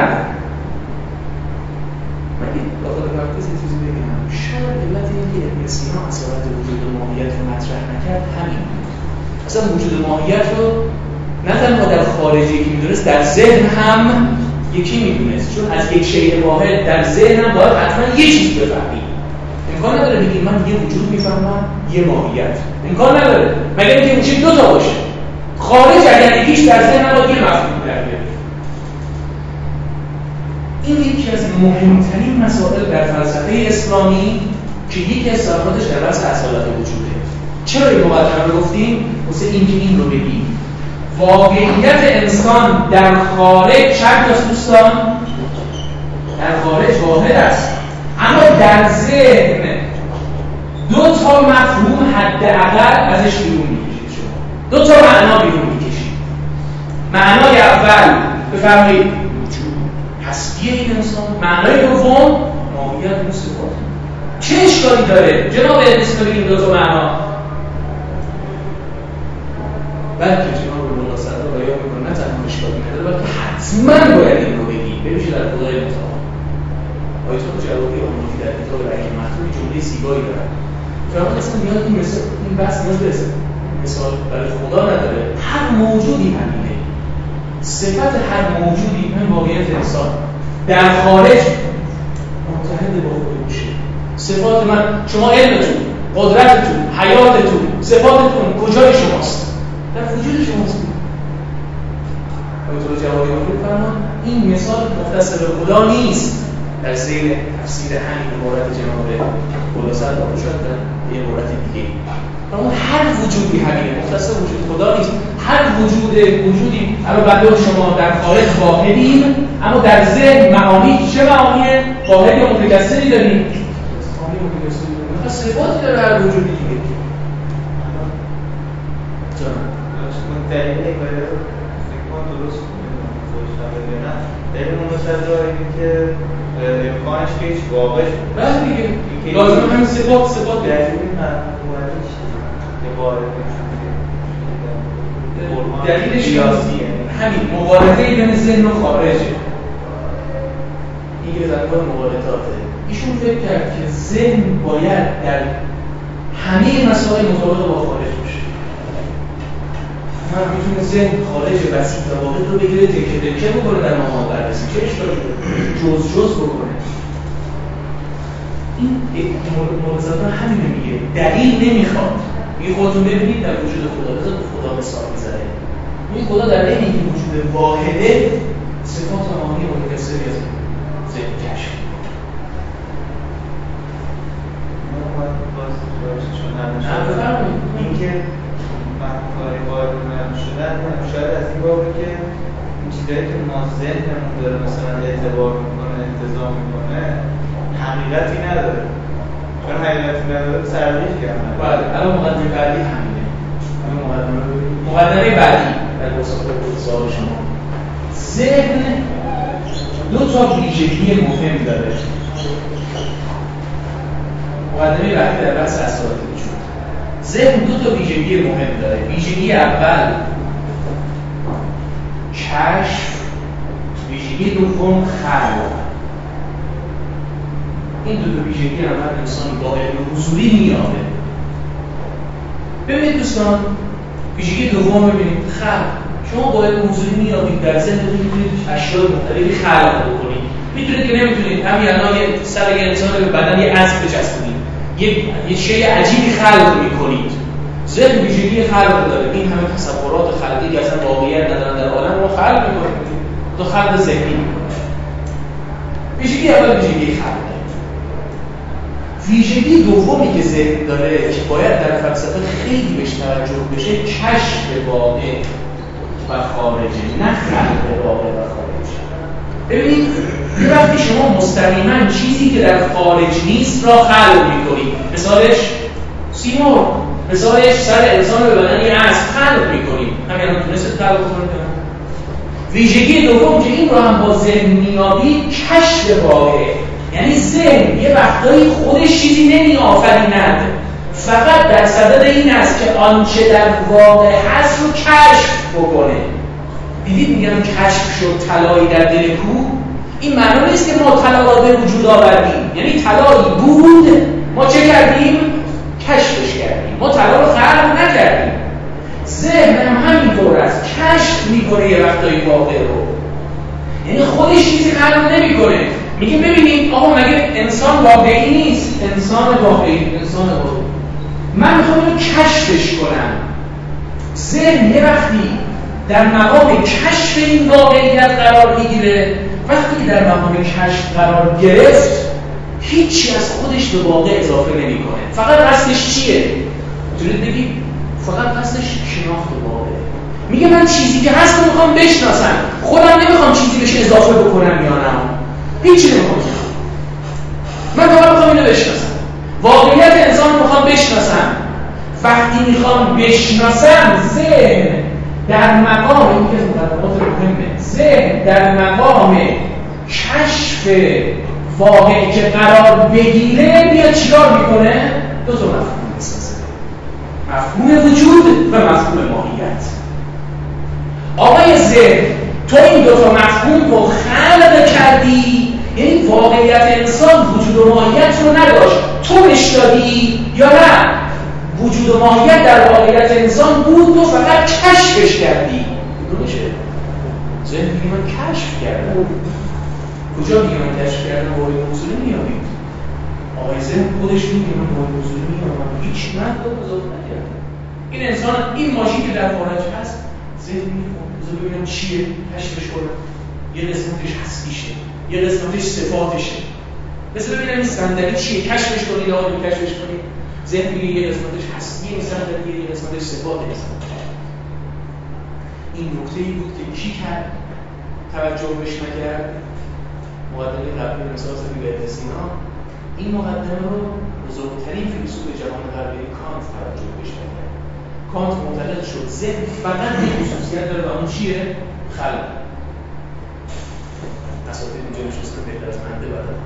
من داخل پرانتز یه چیزی بگم. شاید علت اینکه ابن سینا اصالت وجود ماهیت رو مطرح نکرد همین. اصلا وجود ماهیت رو نه تنها در خارجی که میدونست، در ذهن هم یکی میدونست. چون از یک شیء واحد در ذهن هم باید حتما یه چیز بفهمید. امکان نداره بگیم من یه وجود میفهمم یه ماهیت. امکان نداره. مگر اینکه اون چیز 2 تا باشه. خارج اگر یکیش در ذهن هم باید یه مفهوم در بیاره. این یکی از مهمترین مسائل در فلسفه اسلامی که یکی از صفاتش در بحث اصالت وجوده. چرا این مقدمه رو گفتیم؟ واسه اینکه این رو بگیم واقعیت انسان در خارج چند تا دوستان؟ در خارج واحد است، اما در ذهن 2 تا مفهوم حداقل ازش بیرون میکشید. شما 2 تا معنا بیرون میکشید. معنای اول بفرمایید وجود هستی این انسان، معنای دوم ماهیت و صفات. چه اشکالی داره جناب ابن سینا این 2 تا معنا؟ بلکه جناب نورالسلطان بیان میکنه نه تنها اشکالی نداره بلکه حتما باید این رو بگی. ببینید در خدای متعال آیت الله جلالی آموزی در کتاب رحیم مطلوب جمله زیبایی داره. فرمان اصلا میاد این بحث نیاز به مثال برای خدا نداره. هر موجودی همینه. صفت هر موجودی همین واقعیت انسان در خارج متحد با خود باشه. صفات من، شما علمتون، قدرتتون، حیاتتون، صفاتتون کجای شماست؟ در وجود شماست. آیت الله جلالی فرمان این مثال مختص به خدا نیست در زیر تفسیر همین عبارت جناب خلاصت واقع شد به یه عبارت دیگه. اما هر وجودی همینه، مختص وجود خدا نیست. هر وجودی اما بنده شما در خارج واحدیم، اما در ذهن معانی چه معانیه؟ واحد یا متکثری داریم؟ معانی متکثری داریم. مثلا صفاتی داره هر وجودی دیگه. دلیل این باید فکر کنم درست کنم دلیل اون مثلا داریم که امکانش که هیچ واقعش بله دیگه لازم همین صفات دلیل مفهومش که وارد دلیلش همین مقارنه بین ذهن و خارجه. این یه ضربان مقارناته. ایشون فکر کرد که ذهن باید در همه مسائل مطابق با خارج باشه. من میتونه ذهن خارج وسیع و واحد رو بگیره تکه بکنه در مقام بررسی. چه اشکالی داره؟ جز بکنه. این موضوعات همین میگه. دلیل نمیخواد. میگه خودتون ببینید در وجود خدا بذار خدا مثال میزنه. این خدا در این وجود واحده صفات معانی متکثری از ذهن کشف. این که کاری وارد شدن شاید از این بابه که این چیزایی که ما ذهنمون داره مثلا اعتبار میکنه انتظام میکنه حقیقتی نداره. چون حقیقتی نداره سرریش کردن. بله الان مقدمه بعدی همینه. مقدمه بعدی در سوال شما ذهن دو تا ویژگی مهم داره. مقدمه بعدی در بحث اساسی وجود. ذهن دو تا ویژگی مهم داره. ویژگی اول کشف، ویژگی دوم خلق. این دو تا ویژگی هم هر انسانی با علم حضوری میابه. ببینید دوستان ویژگی دوم ببینید خلق. شما با علم حضوری میابید در ذهنتون میتونید اشیاء مختلفی خلق بکنید. میتونید که نمیتونید همین الان سر یه انسان به بدن یه اسب بچسبونید. یه شیء عجیبی خلق میکنید. ذهن ویژگی خلق داره. این همه تصورات خلقی که اصلا واقعیت ندارن در عالم رو خلق میکنید. تو خلق ذهنی میکنید. ویژگی اول ویژگی خلق. ویژگی دومی که ذهن داره که باید در فلسفه خیلی بهش توجه بشه کشف واقع و خارجه، نه خلق واقع و خارجه. ببینید یه وقتی شما مستقیما چیزی که در خارج نیست را خلق میکنید، مثالش سیمرغ، مثالش سر انسان به بدن یه اسب خلق میکنید. همین الان تونستید خلق کنید. ویژگی دوم که این رو هم با ذهن میابید کشف واقع، یعنی ذهن یه وقتایی خودش چیزی نمی آفریند، فقط در صدد این است که آنچه در واقع هست رو کشف بکنه. دیدید میگم کشف شد طلایی در دل کوه. این معنی نیست که ما طلا را به وجود آوردیم، یعنی طلایی بود ما چه کردیم؟ کشفش کردیم. ما طلا رو خلق نکردیم. ذهن هم همینطور است، کشف میکنه یه وقتایی واقع رو، یعنی خودش چیزی خلق نمیکنه. میگیم ببینید آقا مگه انسان واقعی نیست؟ انسان واقعی. من میخوام اینو کشفش کنم. ذهن یه وقتی در مقام کشف این واقعیت قرار میگیره. وقتی در مقام کشف قرار گرفت هیچی از خودش به واقع اضافه نمیکنه. فقط قصدش چیه؟ میتونید بگید فقط قصدش شناخت واقع. میگه من چیزی که هست رو میخوام بشناسم، خودم نمیخوام چیزی بهش اضافه بکنم یا نه. هیچی نمیخوام. من فقط میخوام اینو بشناسم. واقعیت انسان رو میخوام بشناسم. وقتی میخوام بشناسم ذهن در مقام، این که مقامات مهمه، ذهن در مقام کشف واقعی که قرار بگیره میاد چیکار میکنه؟ دو تا مفهوم میسازه. مفهوم وجود و مفهوم ماهیت. آقای ذهن تو این دو تا مفهوم رو خلق کردی، یعنی واقعیت انسان وجود و ماهیت رو نداشت، تو بهش دادی یا نه؟ وجود و ماهیت در واقعیت انسان بود، تو فقط کشفش کردی. درسته؟ ذهن میگه من کشف کردم. کجا میگه من کشف کردم؟ با این موضوع میامید. آقای ذهن خودش میگه من با این موضوع میامم، هیچ مقدار اضافه نکردم. این انسان، این ماشین که در خارج هست، ذهن میگه بذار ببینم چیه، کشفش کنم. یه قسمتش هستیشه، یه قسمتش صفاتشه. مثل ببینم این صندلی چیه، کشفش کنید آقا، کشفش کنید. ذهن میگه یه قسمتش هستی این صندلیه، یه قسمتش صفات این صندلی. این نکته‌ای بود که کی کرد توجه بهش نکرد؟ مقدمه قبلی مثال زدی به ابن سینا. این مقدمه رو بزرگترین فیلسوف جهان غربی کانت توجه بهش نکرد. کانت معتقد شد ذهن فقط یک خصوصیت داره و اون چیه؟ خلق. اساتید اینجا نشسته بهتر از من ببرن.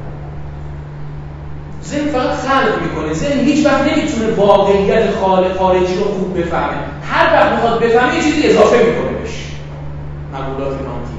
ذهن فقط خلق میکنه. ذهن هیچ وقت نمیتونه واقعیت خارجی رو خوب بفهمه. هر وقت میخواد بفهمه یه چیزی اضافه میکنه بهش. مقولات کانتی.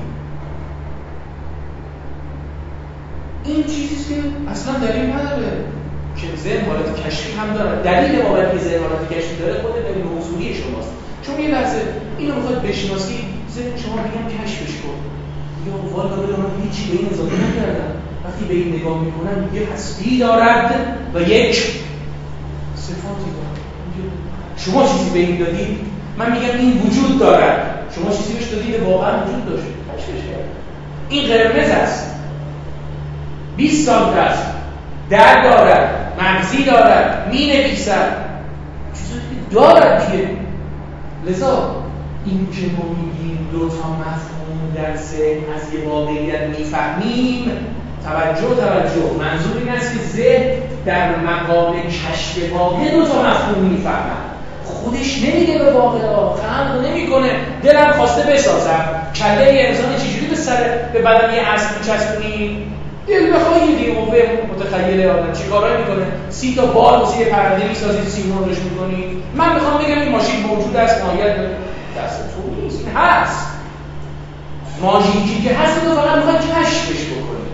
این چیزیست که اصلا دلیل نداره که ذهن حالت کشفی هم داره. دلیل ما برای ذهن حالت کشفی داره خود دلیل موضوعی شماست. چون یه لحظه اینو میخواد بشناسی، ذهن شما میگم کشفش کن. یا والا من هیچی به این اضافه نکردم. وقتی به این نگاه میکنم میگه هستی دارد و یک صفاتی دارد. شما چیزی به این دادید، من میگم این وجود دارد. شما چیزی بهش دادید واقعا وجود داشت. کشفش کرد. این قرمز است. 20 سانت است. در دارد، مغزی دارد، مینویسد. چیزی که دارد دیگه. لذا این که ما میگیم دو تا مفهوم در ذهن از یه واقعیت میفهمیم، توجه منظور این است که ذهن در مقام کشف واقع دو تا مفهوم میفهمد. خودش نمیگه به واقع خلق نمیکنه. دلم خواسته بسازم کله یه انسان چجوری به بدن یه اسب میچسبونی؟ دل بخواه یه قوه متخیل آدم چیکارایی میکنه؟ 30 تا بال واسه یه پرنده میسازید، سیمون روش میکنی. من میخوام بگم این ماشین موجود است، ماهیت دست تو نیست، این هست. ماژیکی که هست تو فقط میخواد کشفش بکنی.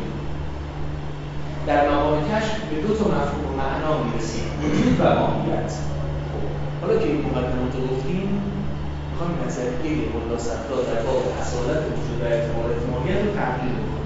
در مقام کشف به دو تا مفهوم و معنا میرسیم، وجود و ماهیت. حالا که این مقدمات رو گفتیم، میخوام نظریه ملا صدرا در باب اصالت وجود و احتمالات ماهیت رو تحلیل بکنیم.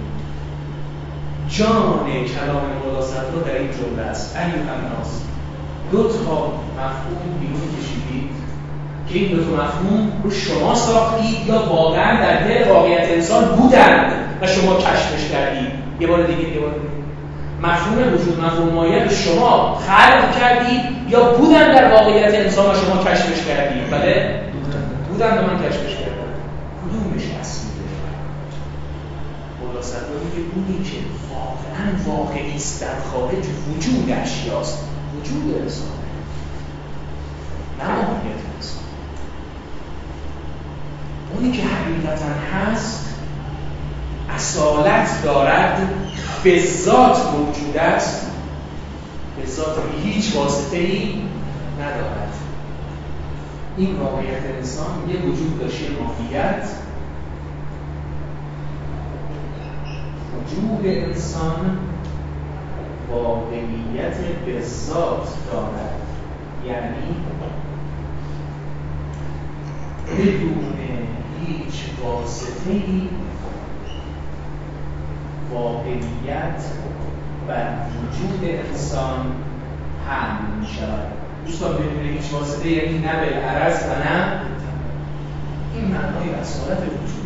جان کلام ملا صدرا در این جمله است: ایها الناس، دو تا مفهوم بیرون کشیدید که این دو تا مفهوم رو شما ساختید یا واقعا در دل واقعیت انسان بودند و شما کشفش کردید. یه بار دیگه مفهوم وجود، مفهوم ماهیت شما خلق کردید یا بودن در واقعیت انسان و شما کشفش کردید؟ بله بودن و من کشفش کردم. کدومش اصلیه؟ ملا صدرا میگه اونی که واقعا واقعی است در خارج وجود اشیاست، وجود انسان، نه ماهیت انسان. اونی که حقیقتا هست، اصالت دارد، به ذات موجود است، به ذات هیچ واسطه‌ای ندارد. این واقعیت انسان یه وجود داشته، ماهیت. وجود انسان واقعیت به ذات دارد، یعنی بدون هیچ واسطه‌ای واقعیت بر وجود انسان حمل می شود. دوستان بدون هیچ واسطه یعنی نه بالعرض و نه، این معنای اصالت وجود.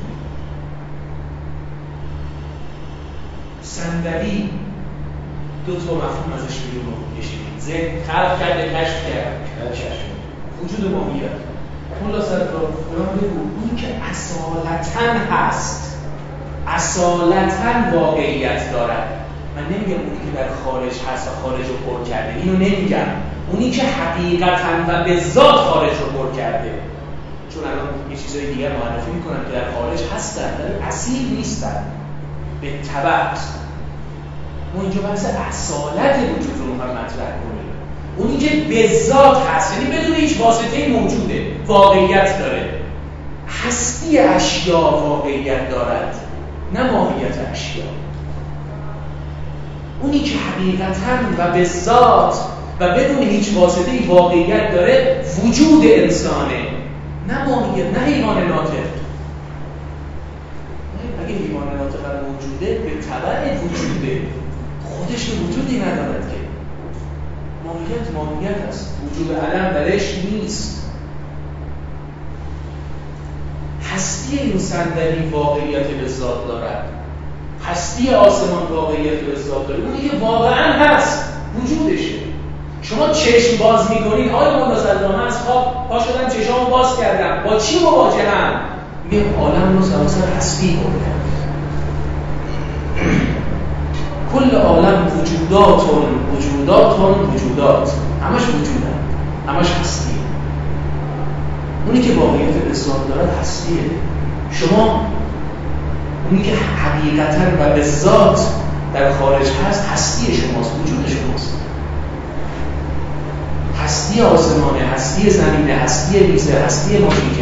صندلی دو تا مفهوم ازش بیرون کشیدیم. ذهن خلق کرده، کشف کرد. وجود و ماهیت. ملا صدرا به من بگو اون که اصالتاً هست، اصالتاً واقعیت دارد. من نمیگم اونی که در خارج هست و خارج رو پر کرده، اینو نمیگم. اونی که حقیقتاً و به ذات خارج رو پر کرده. چون الان یه چیزای دیگر معرفی میکنن که در خارج هستن ولی اصیل نیستن، به تبع. ما اینجا بحث اصالت وجود رو میخوایم مطرح کنیم. اونی که به ذات هست، یعنی بدون هیچ واسطه‌ای موجوده، واقعیت داره. هستی اشیا واقعیت دارد، نه ماهیت اشیا. اونی که حقیقتاً و به ذات و بدون هیچ واسطه‌ای واقعیت داره، وجود انسانه، نه ماهیت، نه حیوان ناطق. اگه حیوان ناطق موجوده، به تبع وجوده، خودش که وجودی ندارد که. ماهیت است، وجود علم درش نیست. هستی این صندلی واقعیت به ذات دارد. هستی آسمان واقعیت به ذات داره، اونی که واقعا هست، وجودشه. شما چشم باز میکنید، آیا مولا صدام هست؟ خواب پا شدم چشامو باز کردم، با چی مواجهم؟ میگه عالم رو سراسر هستی بردم، کل عالم وجودات، همش وجودن، همش هستیه. اونی که واقعیت به ذات داره هستیه. شما اونی که حقیقتا و به ذات در خارج هست، هستی شماست، وجود شماست. هستی آسمانه، هستی زمینه، هستی ریزه، هستی ماژیکه.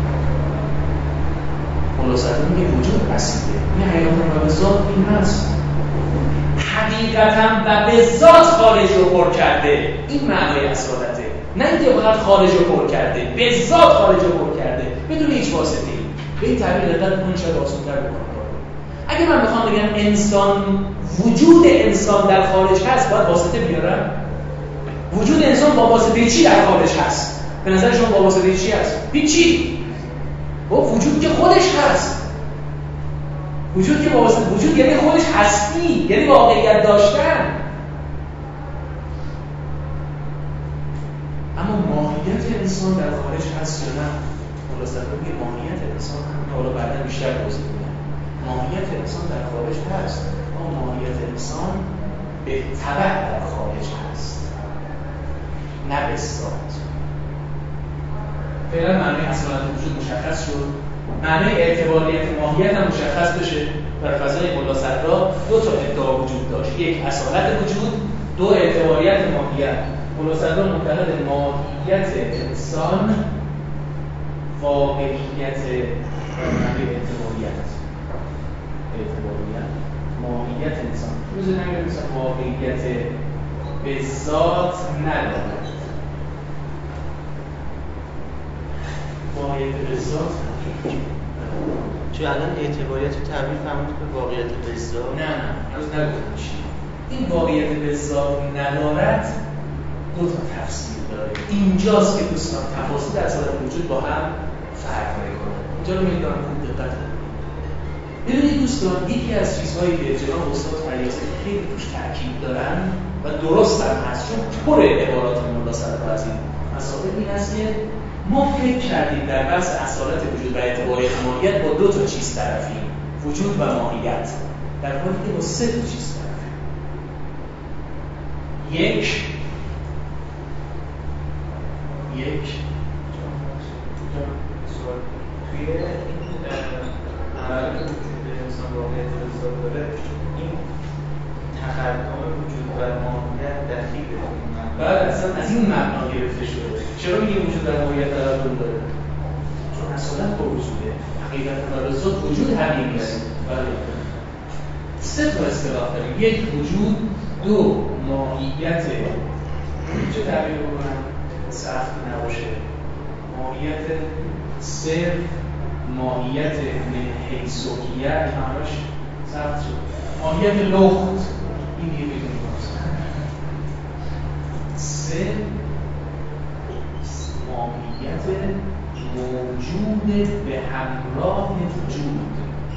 خلاصه میگه وجود هستیه. این حقیقتا و به ذات این هست. حقیقتا و به ذات خارج رو پر کرده. این معنای اصالته. نه اینکه فقط خارج رو پر کرده، به ذات خارج رو پر کرده بدون هیچ واسطه‌ای. به این تعبیر دقت کنید شاید آسان‌تر بکنم. اگه من بخوام بگم انسان، وجود انسان در خارج هست، باید واسطه بیارم. وجود انسان با واسطه چی در خارج هست؟ به نظر شما با واسطه چی هست؟ هیچی. با وجود که خودش هست. وجود که با واسطه، وجود یعنی خودش هستی، یعنی واقعیت داشتن. اما ماهیت انسان در خارج هست یا نه؟ خلاصه میگه ماهیت انسان هم، حالا بعدا بیشتر توضیح میدم. ماهیت انسان در خارج هست، اما ماهیت انسان به تبع در خارج هست، نه به ذات. فعلا معنی اصالت وجود مشخص شد. معنی اعتباریت ماهیت هم مشخص بشه. در فضای مولا صدرا دو تا ادعا وجود داشت، یک اصالت وجود، دو اعتباریت ماهیت. مولا صدرا معتقد ماهیت انسان واقعیت اعتباریت ماهیت انسان روز نمیده مثلا واقعیت به ذات ندارد. واقعیت به ذات چون الان اعتباریت تعبیر فهمید به واقعیت به ذات؟ نه هنوز نگفتم چی. این واقعیت به ذات ندارد دو تا تفسیر داره. اینجاست که دوستان تفاصیل اصالت وجود با هم فرق میکنه. اینجا رو میدونم خوب دقت کنید. ببینید دوستان، یکی از چیزهایی که جناب استاد فریاضی خیلی توش تاکید دارن و درست هم هست، چون پر عبارات مولا صدرا از این مسائل این است که ما فکر کردیم در بحث اصالت وجود و اعتباریت ماهیت با دو تا چیز طرفیم، وجود و ماهیت، در حالی که با سه تا چیز طرفیم. یک توی این عمل وجود انسان واقعیت به ذات داره، این تقدم وجود و ماهیت دخیل بعد اصلا از این مبنا گرفته شده. چرا میگه وجود و ماهیت تقدم داره؟ چون اصالت با وجوده، حقیقت و به ذات وجود حقیقی است. بله سه تا اصطلاح داریم، یک وجود، دو ماهیت. چه تعبیر بکنم سخت نباشه؟ ماهیت صرف، ماهیت من حیثیت، همش سخت شد. ماهیت لخت، این دیگه بدون کنم. سه ماهیت موجود به همراه وجود.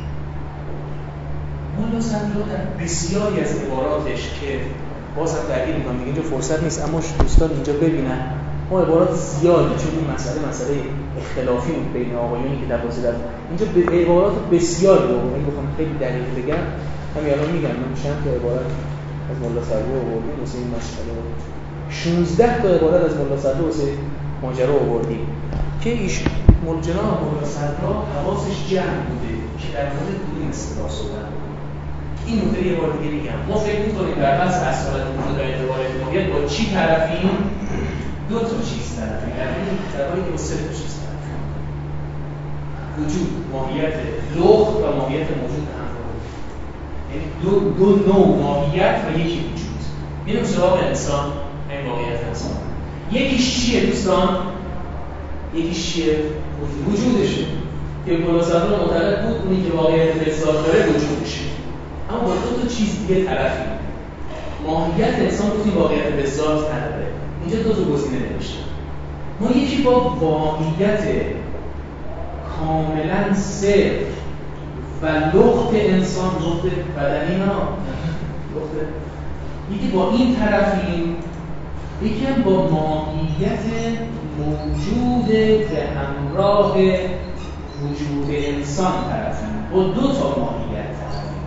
مولا صدرا در بسیاری از عباراتش که باز هم درگیر میکنم دیگه اینجا فرصت نیست، اما دوستان اینجا ببینن ما عبارات زیادی، چون این مسئله اختلافی بین آقایونی که تفاصیل دارن اینجا به عبارات بسیاری رو اگه بخوام خیلی دقیق بگم همین الان میگم من چند تا عبارت از مولا صدرا آوردیم واسه این مسئله 16 تا عبارت از مولا صدرا واسه ماجرا آوردیم که جناب مولا صدرا حواسش جمع بوده که در مورد کدوم اصطلاح صحبت. این نکته یه بار دیگه میگم، ما فکر می‌کنیم در بحث اصالت وجود و اعتباریت ماهیت با چی طرفیم؟ دو تا چیز طرفیم، یعنی در حالی که با سه تا چیز طرفیم. وجود، ماهیت لخت و ماهیت موجود هم رو، یعنی دو نوع ماهیت و یکی وجود. میریم سراغ انسان، این واقعیت انسان. یکیش چیه دوستان؟ یکیش چیه؟ وجودشه که مولا صدرا معتقد بود اونی که واقعیت به ذات داره وجودشه. اما با دو تا چیز دیگه طرفیم. ماهیت انسان گفتیم واقعیت به ذات نداره. اینجا دو تا گزینه نوشته. ما یکی با واقعیت کاملا صرف و لخت انسان، لخت بدنی نه، لخت یکی با این طرفیم، یکی با ماهیت موجود به همراه وجود انسان طرفیم، با دو تا ماهیت طرفیم.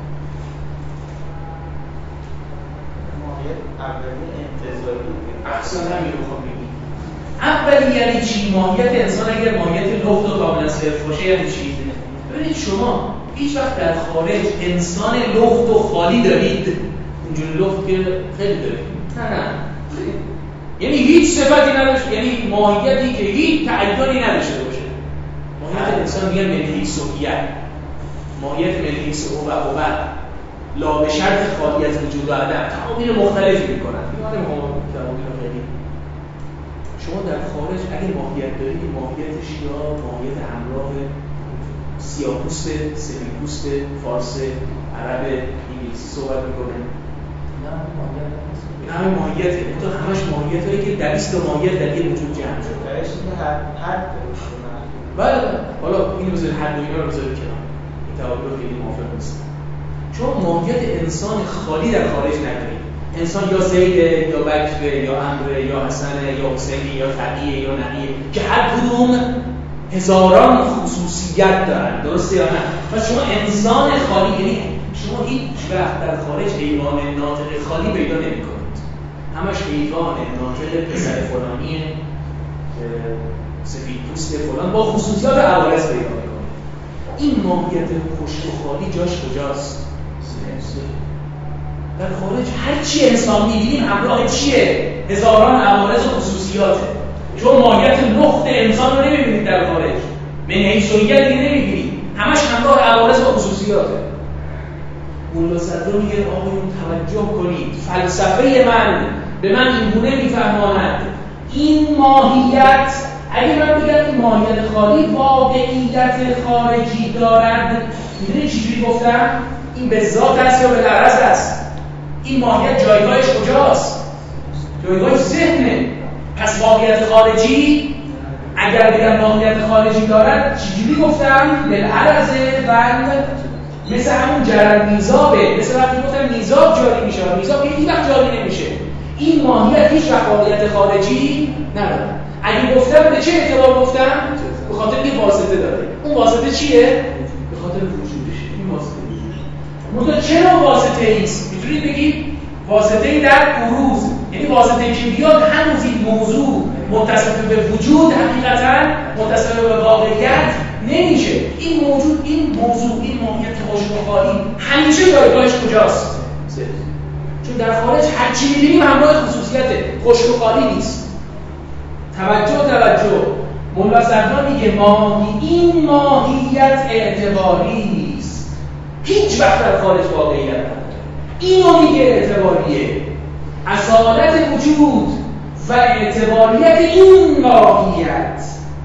ماهیت اولی انتظاری احسن همین رو خواهم بگیم. اولی یعنی چی؟ ماهیت انسان اگر ماهیت لخت و کاملا صرف باشه یعنی چی؟ ببینید شما هیچ وقت در خارج انسان لخت و خالی دارید؟ اینجوری لخت که خیلی دارید. نه یعنی هیچ صفتی نداشته، یعنی ماهیتی که هیچ تعیینی نداشته باشه. ماهیت انسان میگن ملحی سویت، ماهیت ملحی سوبت لا به شرط خالی از وجود و عدم، تعابیر مختلفی میکنن. یعنی تعابیر خیلی شما در خارج اگه ماهیت دارید، ماهیتش یا ماهیت همراه سیاه‌پوست، سفیدپوست، فارس، عرب، انگلیسی صحبت میکنه. نه همین ماهیته، تو همش ماهیتایی که در لیست ماهیت در یه وجود جمع شده. درش این حد بله حالا اینو بذارید حد و اینا رو بذارید کنار. این تعابیر رو خیلی موافق نیستم. چون ماهیت انسان خالی در خارج ندارید. انسان یا زیده یا بکره یا امره یا حسنه یا حسینی یا تقیه یا نقیه که هر کدوم هزاران خصوصیت دارن، درسته یا نه؟ پس شما انسان خالی، یعنی شما هیچ وقت در خارج حیوان ناطق خالی پیدا نمی‌کنید. همش حیوان ناطق پسر فلانی سفیدپوست فلان با خصوصیات عوارض پیدا می‌کنید. این ماهیت خشک و خالی جاش کجاست؟ در خارج هر چی انسان می‌بینیم همراه چیه؟ هزاران عوارض و خصوصیاته. چون ماهیت لخت انسان رو نمی‌بینید در خارج، من حیثیت دیگه نمی‌بینید، همش همراه عوارض و خصوصیاته. مولا صدرا میگه آقایون توجه کنید، فلسفه من به من اینگونه میفهماند این ماهیت، اگه من بگم این ماهیت خالی واقعیت خارجی دارد، میدونید چجوری گفتم؟ این به ذات است یا به غرض است؟ این ماهیت جایگاهش کجاست؟ جایگاهش ذهنه. پس ماهیت خارجی اگر بگم ماهیت خارجی دارد چجوری گفتم؟ بالعرض بند مثل همون جرن میزابه، مثل وقتی گفتم میزاب جاری میشه، میزاب هیچ وقت جاری نمیشه. این ماهیت هیچ وقت واقعیت خارجی نداره. اگه گفتم به چه اعتبار گفتم؟ به خاطر اینکه واسطه داره. اون واسطه چیه؟ به خاطر وجودشه. این واسطه وجود. چرا واسطه ایست؟ میتونید بگید واسطه‌ای در عروض، یعنی واسطه‌ای که بیاد هنوز این موضوع متصل به وجود حقیقتاً متصل به واقعیت نمیشه. این موجود، این موضوع، این ماهیت خشک و خالی همیشه جایگاهش کجاست؟ چون در خارج هر چی می‌بینیم همراه خصوصیت خشک و خالی نیست. توجه مولا صدرا میگه این ماهیت اعتباری است، هیچ وقت در خارج واقعیت نداره. اینو میگه اعتباریه، اصالت وجود و اعتباریت این ماهیت.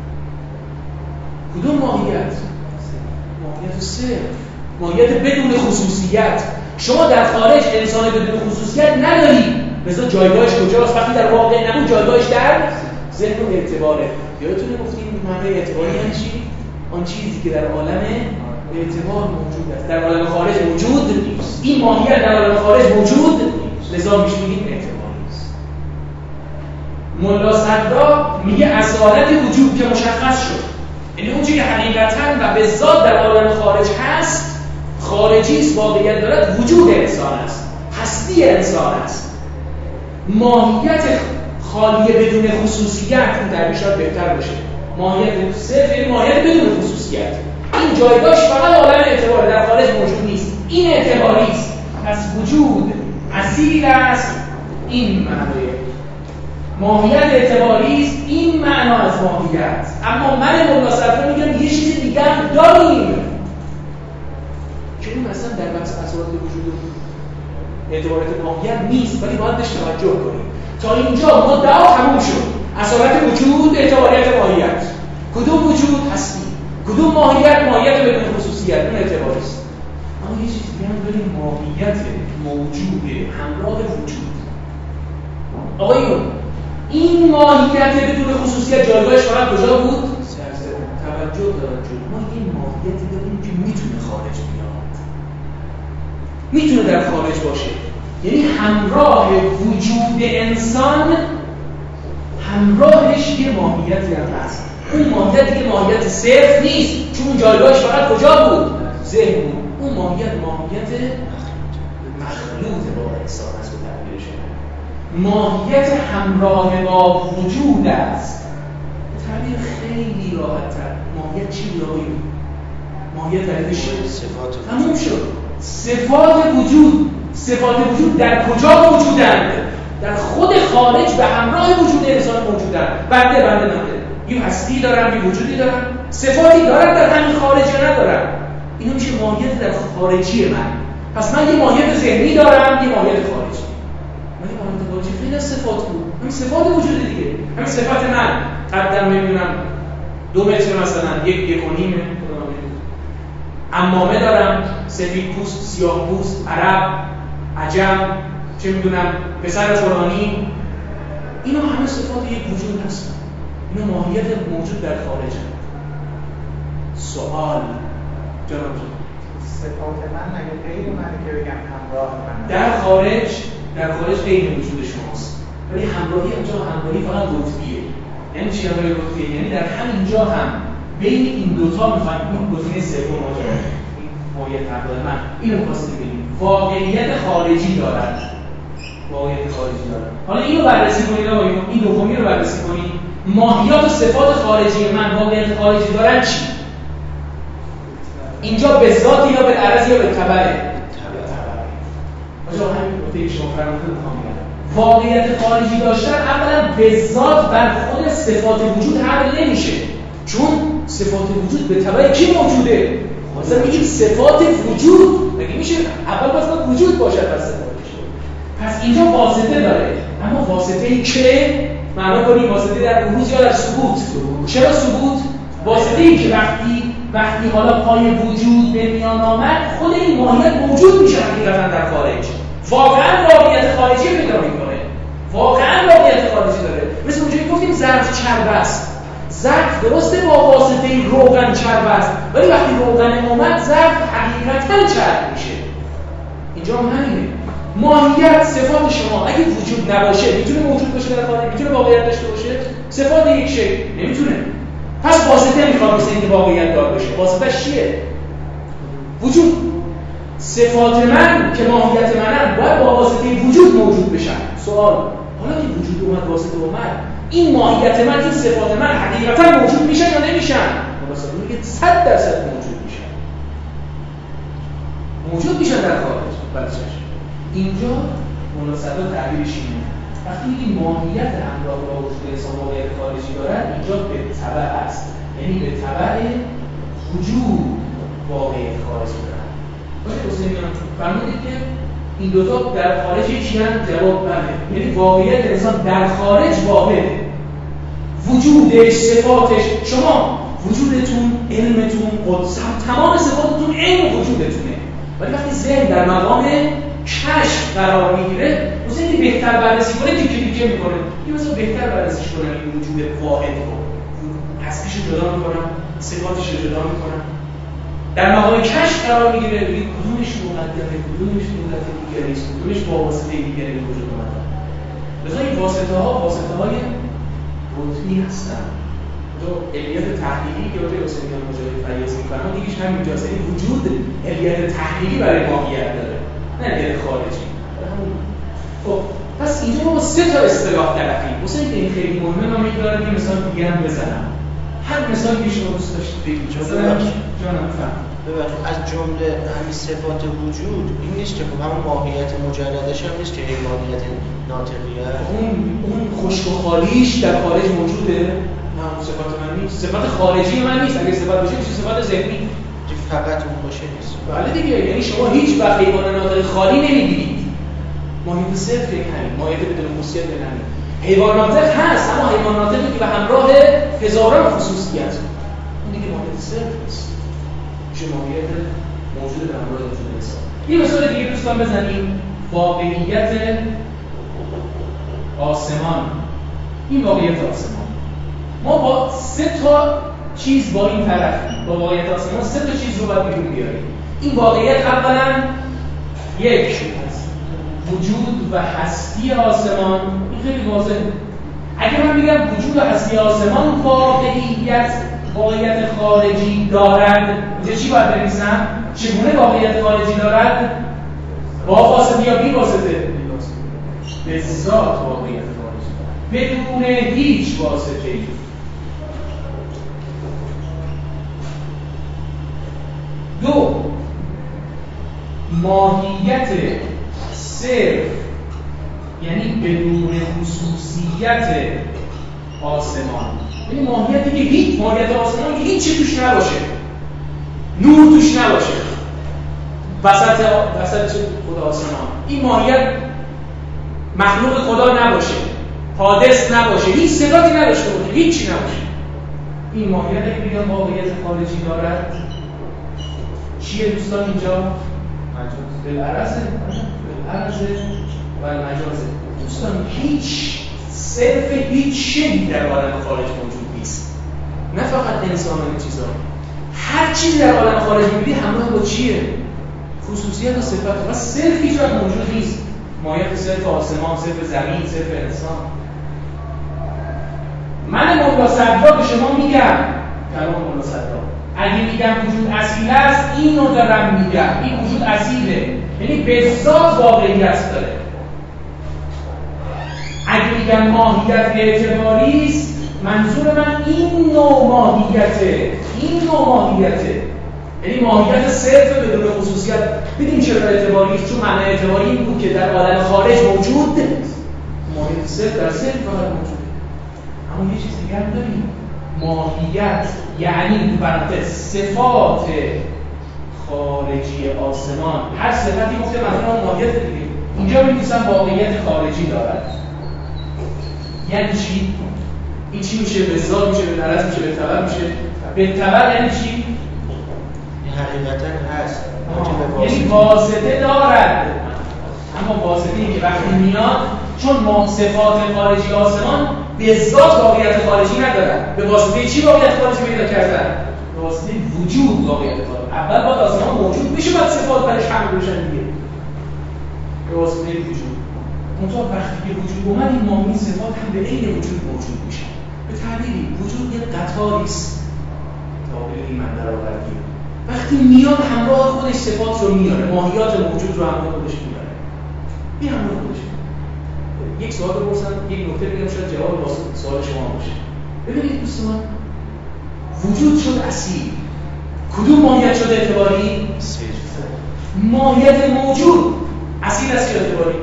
کدوم ماهیت؟ ماهیت صرف، ماهیت بدون خصوصیت. شما در خارج انسان بدون خصوصیت ندارید، مثلا جایگاهش کجاست؟ وقتی در واقع نبود جایگاهش در ذهن و اعتباره. یادتونه گفتیم معنی اعتباری یعنی چی؟ آن چیزی که در عالم اعتبار موجود است، در عالم خارج موجود نیست. این ماهیت در عالم خارج موجود نیست، لذا میشه میگیم اعتباری است. مولا صدرا میگه اصالت وجود که مشخص شد، یعنی اون چیزی که حقیقتاً و به ذات در عالم خارج هست، خارجی است، واقعیت دارد، وجود انسان است، هستی انسان است. ماهیت خالی بدون خصوصیت، این تعبیر شاید بهتر باشه، ماهیت صرف یعنی ماهیت بدون خصوصیت، این جایگاهش فقط عالم اعتبار، در خارج موجود نیست. این اعتباری است. پس وجود اصیل است، این معنی ماهیت اعتباری است، این معنا از ماهیت. اما من مولا صدرا میگم یه چیز دیگه هم داریم که اون اصلا در بحث اصالت وجود اعتبارات ماهیت نیست، ولی باید بهش توجه کنیم. تا اینجا مدعا تموم شد. اصالت وجود، اعتباریت ماهیت. کدوم وجود؟ هستی. کدوم ماهیت؟ ماهیت بدون خصوصیت، اون اعتباری است. اما یه چیز دیگه هم داریم، ماهیت موجوده همراه وجود. آقایون این ماهیت بدون خصوصیت جایگاهش فقط کجا بود؟ توجه. ما این ماهیتی داریم که میتونه خارج بیاد. میتونه در خارج باشه. یعنی همراه وجود انسان همراهش یه ماهیتی هم هست. اون ماهیت دیگه ماهیت صرف نیست، چون اون جایگاهش فقط کجا بود؟ ذهن بود. اون ماهیت مخلوط با انسان است به تعبیر شما. ماهیت همراه با وجود است. به تعبیر خیلی راحت‌تر. ماهیت چی بود؟ ماهیت تعریفش صفات تموم شد. صفات وجود در کجا موجودند؟ در خود خارج به همراه وجود انسان موجودند. بنده یه هستی دارن، یه وجودی دارن، صفاتی دارن در همین خارج یا ندارن. اینا میشه ماهیت در خارجی من. پس من یه ماهیت ذهنی دارم، یه ماهیت خارجی. من یه ماهیت خارجی خیلی از صفات بود. همین صفات وجود دیگه. همین صفات من قدم میبینم 2 متر مثلا 1.5 عمامه دارم، سفید پوست، سیاه پوست، عرب، عجم، چه میدونم پسر قرآنی. اینا همه صفات یک وجود هستن. اینا ماهیت موجود در خارج هست. سوال جناب صفات من اگه غیر منه که بگم همراه من در خارج غیر وجود شماست، ولی همراهی اینجا همراهی فقط رتبیه. یعنی چی همراهی رتبیه؟ یعنی در همینجا هم بین این دوتا میفهمیم این گزینه سوم این ماهیت همراه من اینو می‌خواستیم ببینیم. واقعیت خارجی دارد. حالا اینو بررسی کنید آقایون، این دومی رو بررسی کنید. ماهیت و صفات خارجی من واقعیت خارجی دارن چی؟ اینجا به ذات یا به عرض یا به تبعه؟ آجا همین نکته شما فرمودید می‌خوام بگم. واقعیت خارجی داشتن اولا به ذات بر خود صفات وجود حمل نمیشه، چون صفات وجود به تبع کی موجوده؟ مثلا میگیم صفات وجود، مگه میشه اول باید وجود باشه پس صفاتش. پس اینجا واسطه داره، اما واسطه‌ای که معنا کنیم واسطه در بروز یا در ثبوت. چرا ثبوت؟ واسطه‌ای که وقتی حالا پای وجود به میان آمد خود این ماهیت موجود میشه حقیقتا در خارج. واقعا واقعیت خارجی پیدا میکنه. واقعا واقعیت خارجی داره. مثل اونجایی گفتیم ظرف چرب است. ظرف درسته با واسطه روغن چرب است، ولی وقتی روغن اومد ظرف حقیقتا چرب میشه. اینجا هم همینه. ماهیت صفات شما اگه وجود نباشه میتونه موجود باشه در خارج، میتونه واقعیت داشته باشه. صفات یک شی نمیتونه. پس واسطه میخواد مثل اینکه واقعیت دار باشه. واسطه‌اش چیه؟ وجود. صفات من که ماهیت منن باید با واسطه وجود موجود بشن. سوال حالا که وجود اومد واسطه اومد این ماهیت من این صفات من حقیقتا موجود میشن یا نمیشن؟ مثلا میگه 100% موجود میشن در خارج. بچه‌ش اینجا مناسبت تعبیرش اینه. وقتی میگیم ماهیت همراه با وجود انسان واقعیت خارجی دارد، اینجا به تبع است، یعنی به تبع وجود واقعیت خارجی دارد. باشه حسینیان فرمودید که این دوتا در خارج چی هم؟ جواب بله. یعنی واقعیت انسان در خارج واحده، وجودش، صفاتش، شما وجودتون، علمتون، قدس، تمام صفاتتون علم وجودتونه، ولی وقتی ذهن در مقام کشف قرار میگیره واسه بهتر بررسی کنه دیگه میکنه. یه مثلا بهتر بررسیش کنن این وجود واحد رو، هستیش رو جدا میکنن، صفاتش رو جدا میکنن. در مقام کشف قرار میگیره ببین کدومش مقدمه، کدومش مقدمه دیگری است، کدومش با واسطه دیگری به وجود اومده. مثلا این واسطه‌های رتبی هستن. تو علیت تحلیلی که وجود حسینیان مجاهد فیاضی می‌کنن دیگه همینجاست. این وجود علیت تحلیلی برای ماهیت داره، نه علیت خارجی. خب پس اینجا ما 3 تا اصطلاح تلقیم. واسه این خیلی مهمه من می‌دارم که مثلا دیگه هم بزنم. هر مثالی که شما دوست داشتید بگید. مثلا جانم فهم. ببخشید از جمله همین صفات وجود این نیست که خب همون ماهیت مجردش هم نیست که این ماهیت ناطقیه. اون خشک و خالیش در خارج موجوده. نه اون صفات من نیست. صفات خارجی من نیست. اگه صفات باشه میشه صفات ذهنی. فقط اون باشه نیست. بله دیگه، یعنی شما هیچ وقت حیوان ناطق خالی نمی‌بینید. ماهیت صفر همین، ماهیت بدون خصوصیت همین. حیوان ناطق هست، اما حیوان ناطقی که به همراه هزاران خصوصیت اون دیگه ماهیت صفر نیست. میشه ماهیت موجود در همراه وجود انسان. یه مثال دیگه دوستان بزنیم، واقعیت آسمان. این واقعیت آسمان ما با 3 تا چیز با این طرفیم. با واقعیت آسمان 3 تا چیز رو باید بیرون بیاریم. این واقعیت اولا یک، وجود و هستی آسمان. این خیلی واضحه. اگه من میگم وجود و هستی آسمان واقعیت خارجی دارد، اینجا چی باید بنویسم؟ چگونه واقعیت خارجی دارد؟ با واسطه یا بی واسطه؟ به ذات واقعیت خارجی دارد، بدون هیچ واسطه‌ای. دو، ماهیت صرف، یعنی بدون خصوصیت آسمان. یعنی ماهیتی که هیچ ماهیت آسمان که هیچی توش نباشه، نور توش نباشه، وسط خدا آسمان، این ماهیت مخلوق خدا نباشه، حادث نباشه، هیچ صفاتی نداشته باشه، هیچی نباشه. این ماهیت که میگن واقعیت خارجی دارد چیه دوستان اینجا؟ بالعرضه و المجازه. دوستان هیچ صرف هیچ شیء در عالم خارج موجود نیست، نه فقط انسان و چیزا. هر چیزی در عالم خارج می‌بینی همراه با چیه؟ خصوصیت و صفت. و صرف هیچ وقت موجود نیست. ماهیت صرف آسمان، صرف زمین، صرف انسان. من مولا صدرا به شما میگم، کلام مولا صدرا، اگه میگم وجود اصیل است، این رو دارم میگم، این وجود اصیله، یعنی به ذات واقعیت داره. اگه میگم ماهیت اعتباری است، منظور من این نوع ماهیته، یعنی ماهیت صرف بدون خصوصیت. ببین چرا اعتباری است؟ چون معنی اعتباری این بود که در عالم خارج موجود، ماهیت صرف در صرف فقط موجوده. اما یه چیز دیگه هم داریم، ماهیت یعنی برای صفات خارجی آسمان. هر صفتی گفته مثلا ماهیت دیگه. اینجا می‌نویسم واقعیت خارجی دارد. یعنی چی؟ این چی میشه؟ به ذات میشه، به عرض میشه، به تبع میشه. به تبع یعنی چی؟ این حقیقتا هست. یعنی واسطه دارد. اما واسطه این که وقتی میاد، چون ما صفات خارجی آسمان به ذات واقعیت خارجی ندارد. به واسطه چی واقعیت خارجی پیدا کردن؟ به واسطه وجود واقعیت خارجی. اول باید آسمان موجود بشه، بعد صفات برش حمل بشن دیگه. به واسطه وجود. منتها وقتی که وجود اومد، این ماهی صفات هم به عین وجود موجود میشه. به تعبیری وجود یک قطاری است. تعبیر ایمان درآوردی. وقتی میاد همراه خودش صفات رو میاره، ماهیات موجود رو همراه خودش میاره. این همراه خودش. یک سوال بپرسم، یک نکته بگم، شاید جواب واسه سوال شما باشه. ببینید دوستان، وجود شد اصیل. کدوم ماهیت شده اعتباری؟ ماهیت موجود اصیل است یا اعتباری؟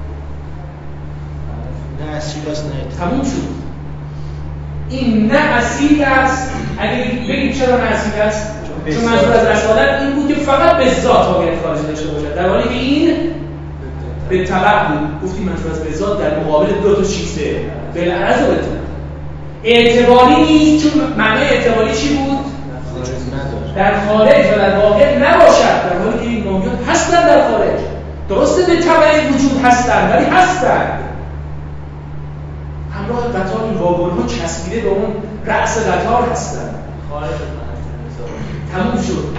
نه اصیل است، نه تموم شد. این نه اصیل است. اگه بگیم چرا نه اصیل است؟ چون منظور از اصالت این بود که فقط به ذات واقعیت خارجی داشته باشد، در حالی که این به تبع بود. گفتیم منظور از به ذات در مقابل دو تا چیزه، بالعرض و بالتبع. اعتباری نیست، چون معنی اعتباری چی بود؟ در خارج و در واقع نباشد، در حالی که این موجود هستن در خارج. درسته به تبع وجود هستن، ولی هستن. همراه قطار این واگن‌ها چسبیده به اون رأس قطار هستن. خارج تموم شد.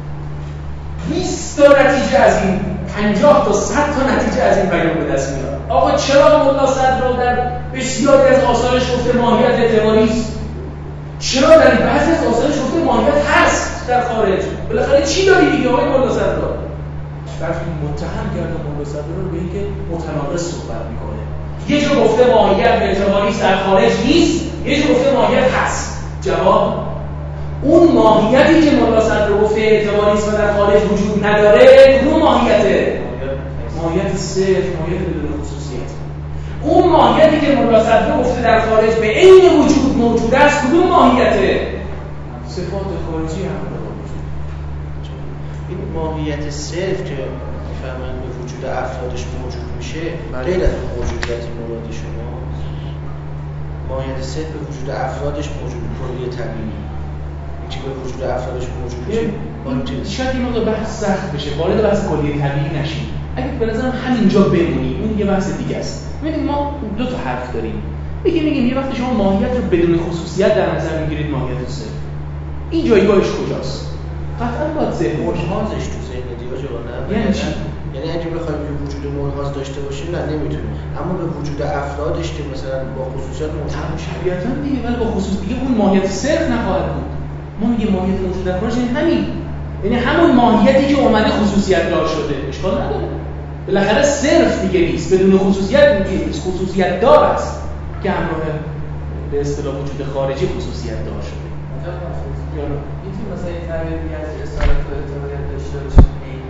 20 تا نتیجه از این، 50 تا 100 تا نتیجه از این بیان به دست میاد. آقا چرا مولا صدرا در بسیاری از آثارش گفته ماهیت اعتباری است؟ چرا در بعضی از آثارش گفته ماهیت هست در خارج؟ بالاخره چی داری دیگه آقای مولا صدرا؟ وقتی متهم کرده مولا صدرا رو به اینکه متناقض صحبت میکنه. یه جا گفته ماهیت اعتباری است در خارج نیست، یه جا گفته ماهیت هست. جواب: اون ماهیتی که مولا صدرا گفته اعتباری است و در خارج وجود نداره، کدوم ماهیته؟ ماهیت صرف، ماهیت بدون خصوصیت. اون ماهیتی که مولا صدرا گفته در خارج به عین وجود موجود است، کدوم ماهیته؟ صفات خارجی هم وجود. این ماهیت صرف که میفهمن به وجود افرادش موجود میشه، غیر از موجودیت مراد شما. ماهیت صرف به وجود افرادش موجود، کلی طبیعی که به وجود افرادش موجود میشه. شاید این موضوع بحث سخت بشه، وارد بحث کلی طبیعی نشیم. اگه به نظرم همینجا بمونیم، اون یه بحث دیگه است. ببینید ما دو تا حرف داریم. میگیم یه وقتی شما ماهیت رو بدون خصوصیت در نظر میگیرید، ماهیت صرف. این جایگاهش کجاست؟ قطعاً باید ذهن مرحازش تو ذهن دیگه جا نه. یعنی چی؟ یعنی اگه بخوایم یه وجود منحاز داشته باشیم نه نمیتونیم، اما به وجود افرادش که مثلا با خصوصیات موجود میشه طبیعتاً دیگه، ولی با خصوص دیگه اون ماهیت صرف نخواهد بود. ما میگه ماهیت موجود در خارج یعنی همین، یعنی همون ماهیتی که اومده خصوصیت دار شده، اشکال نداره. بالاخره صرف دیگه نیست، بدون خصوصیت نیست، خصوصیت دار است که همراه به اصطلاح وجود خارجی خصوصیت دار شده. میتونی مثلا یه تعبیر دیگه از اصالت و اعتباریت داشته باشه؟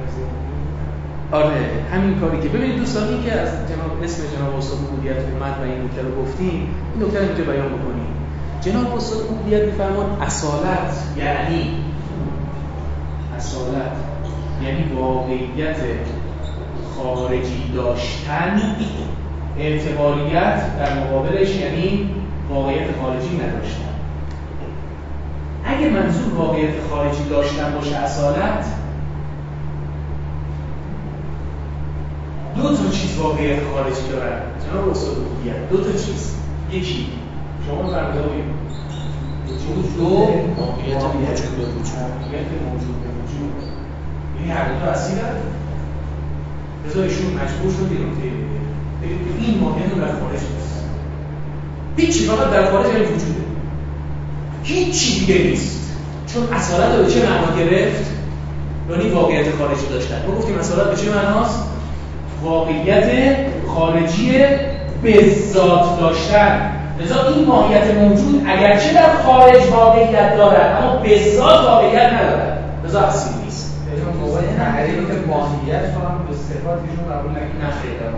آره همین کاری که ببینید دوستان، این که از اسم جناب استاد عبودیت اومد و این نکته رو گفتیم، این نکته رو اینجا بیان بکنیم. جناب استاد عبودیت می‌فرمان اصالت یعنی واقعیت خارجی داشتن، اعتباریت در مقابلش یعنی واقعیت خارجی نداشتن. اگه منظور واقعیت خارجی داشتن باشه اصالت، دو تا چیز واقعیت خارجی دارن جناب استاد عبودیت، دو تا چیز. یکی شما فرمودید دو ماهیت موجود به وجود، یعنی هر دو تا اصیلن. رضا ایشون مجبور شد این نکته بگید که این ماهیت در خارج نیست، هیچی، فقط در خارج این وجوده، هیچی دیگه نیست. چون اصالت رو به چه معنا گرفت؟ یعنی واقعیت خارجی داشتن. ما گفتیم اصالت به چه معناست؟ واقعیت خارجی به ذات داشتن. لذا این ماهیت موجود اگرچه در خارج واقعیت دارد اما به ذات واقعیت ندارد، لذا اصیل نیست. چون موقع تحریف ماهیت هم به صفاتشون قبول نخیده.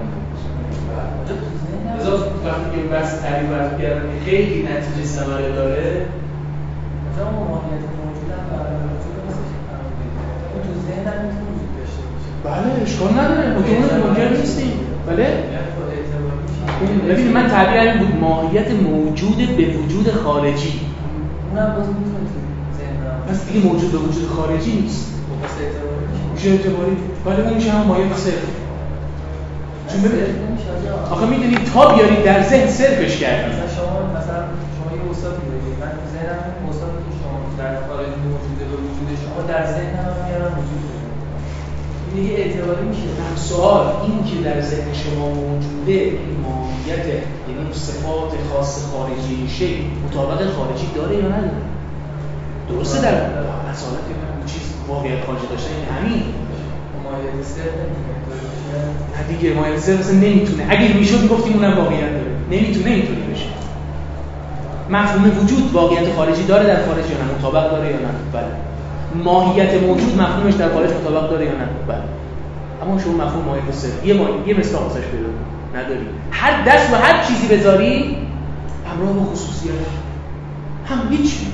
لذا وقتی که بحث تعریف کردن خیلی نتیجه ثمره داره، مثلا ماهیت موجود هم برای وجود مثلا تو ذهن هم میتونه وجود داشته باشه. بله اشکال نداره، مطمئن منکر نیستیم. بله ببین من تعبیرم بود ماهیت موجود به وجود خارجی. اونم باز میتونه تو ذهن پس دیگه موجود به وجود خارجی نیست. پس اعتباری میشه اعتباری. ولی اون میشه هم ماهیت صرف. چون ببین آخه میدونی تا بیاری در ذهن صرفش کردی. شما یه استادی دارید، من تو ذهنم اون استاد که شما در خارج موجوده به وجود شما در ذهنم هم میارم وجود داره. این دیگه اعتباری میشه. سوال این که در ذهن شما موجوده این ماهیت، یعنی اون صفات خاص خارجی شی مطابق خارجی داره یا نداره؟ درسته در اصالت اون چیز واقعیت خارجی داشته این همین ماهیت صرف نه دیگه، ماهیت صرف اصلا نمیتونه. اگه میشد میگفتیم اونم واقعیت داره، نمیتونه اینطوری بشه. مفهوم وجود واقعیت خارجی داره در خارج یا نه؟ مطابق داره یا نه؟ بله. ماهیت موجود مفهومش در خارج مطابق داره یا نه؟ بله. اما شما مفهوم ماهیت صرف یه مصداق واسش پیدا نداری. هر دست و هر چیزی بذاری همراه با خصوصیت هم هیچی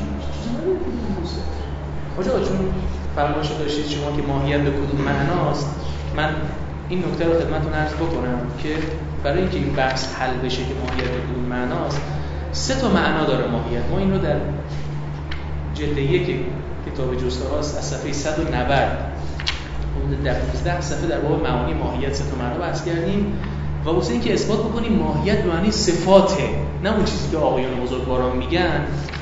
آجا چون فرمایش داشتید شما که ماهیت به کدوم معناست، من این نکته رو خدمتتون عرض بکنم که برای اینکه این بحث حل بشه که ماهیت به کدوم معناست، 3 تا معنا داره ماهیت. ما این رو در جلد 1 کتاب جسته‌هاست از صفحه 190 حدود 12 صفحه در باب معانی ماهیت 3 تا معنا بحث کردیم و واسه اینکه اثبات بکنیم ماهیت به معنی صفاته، نه اون چیزی که آقایان بزرگواران میگن،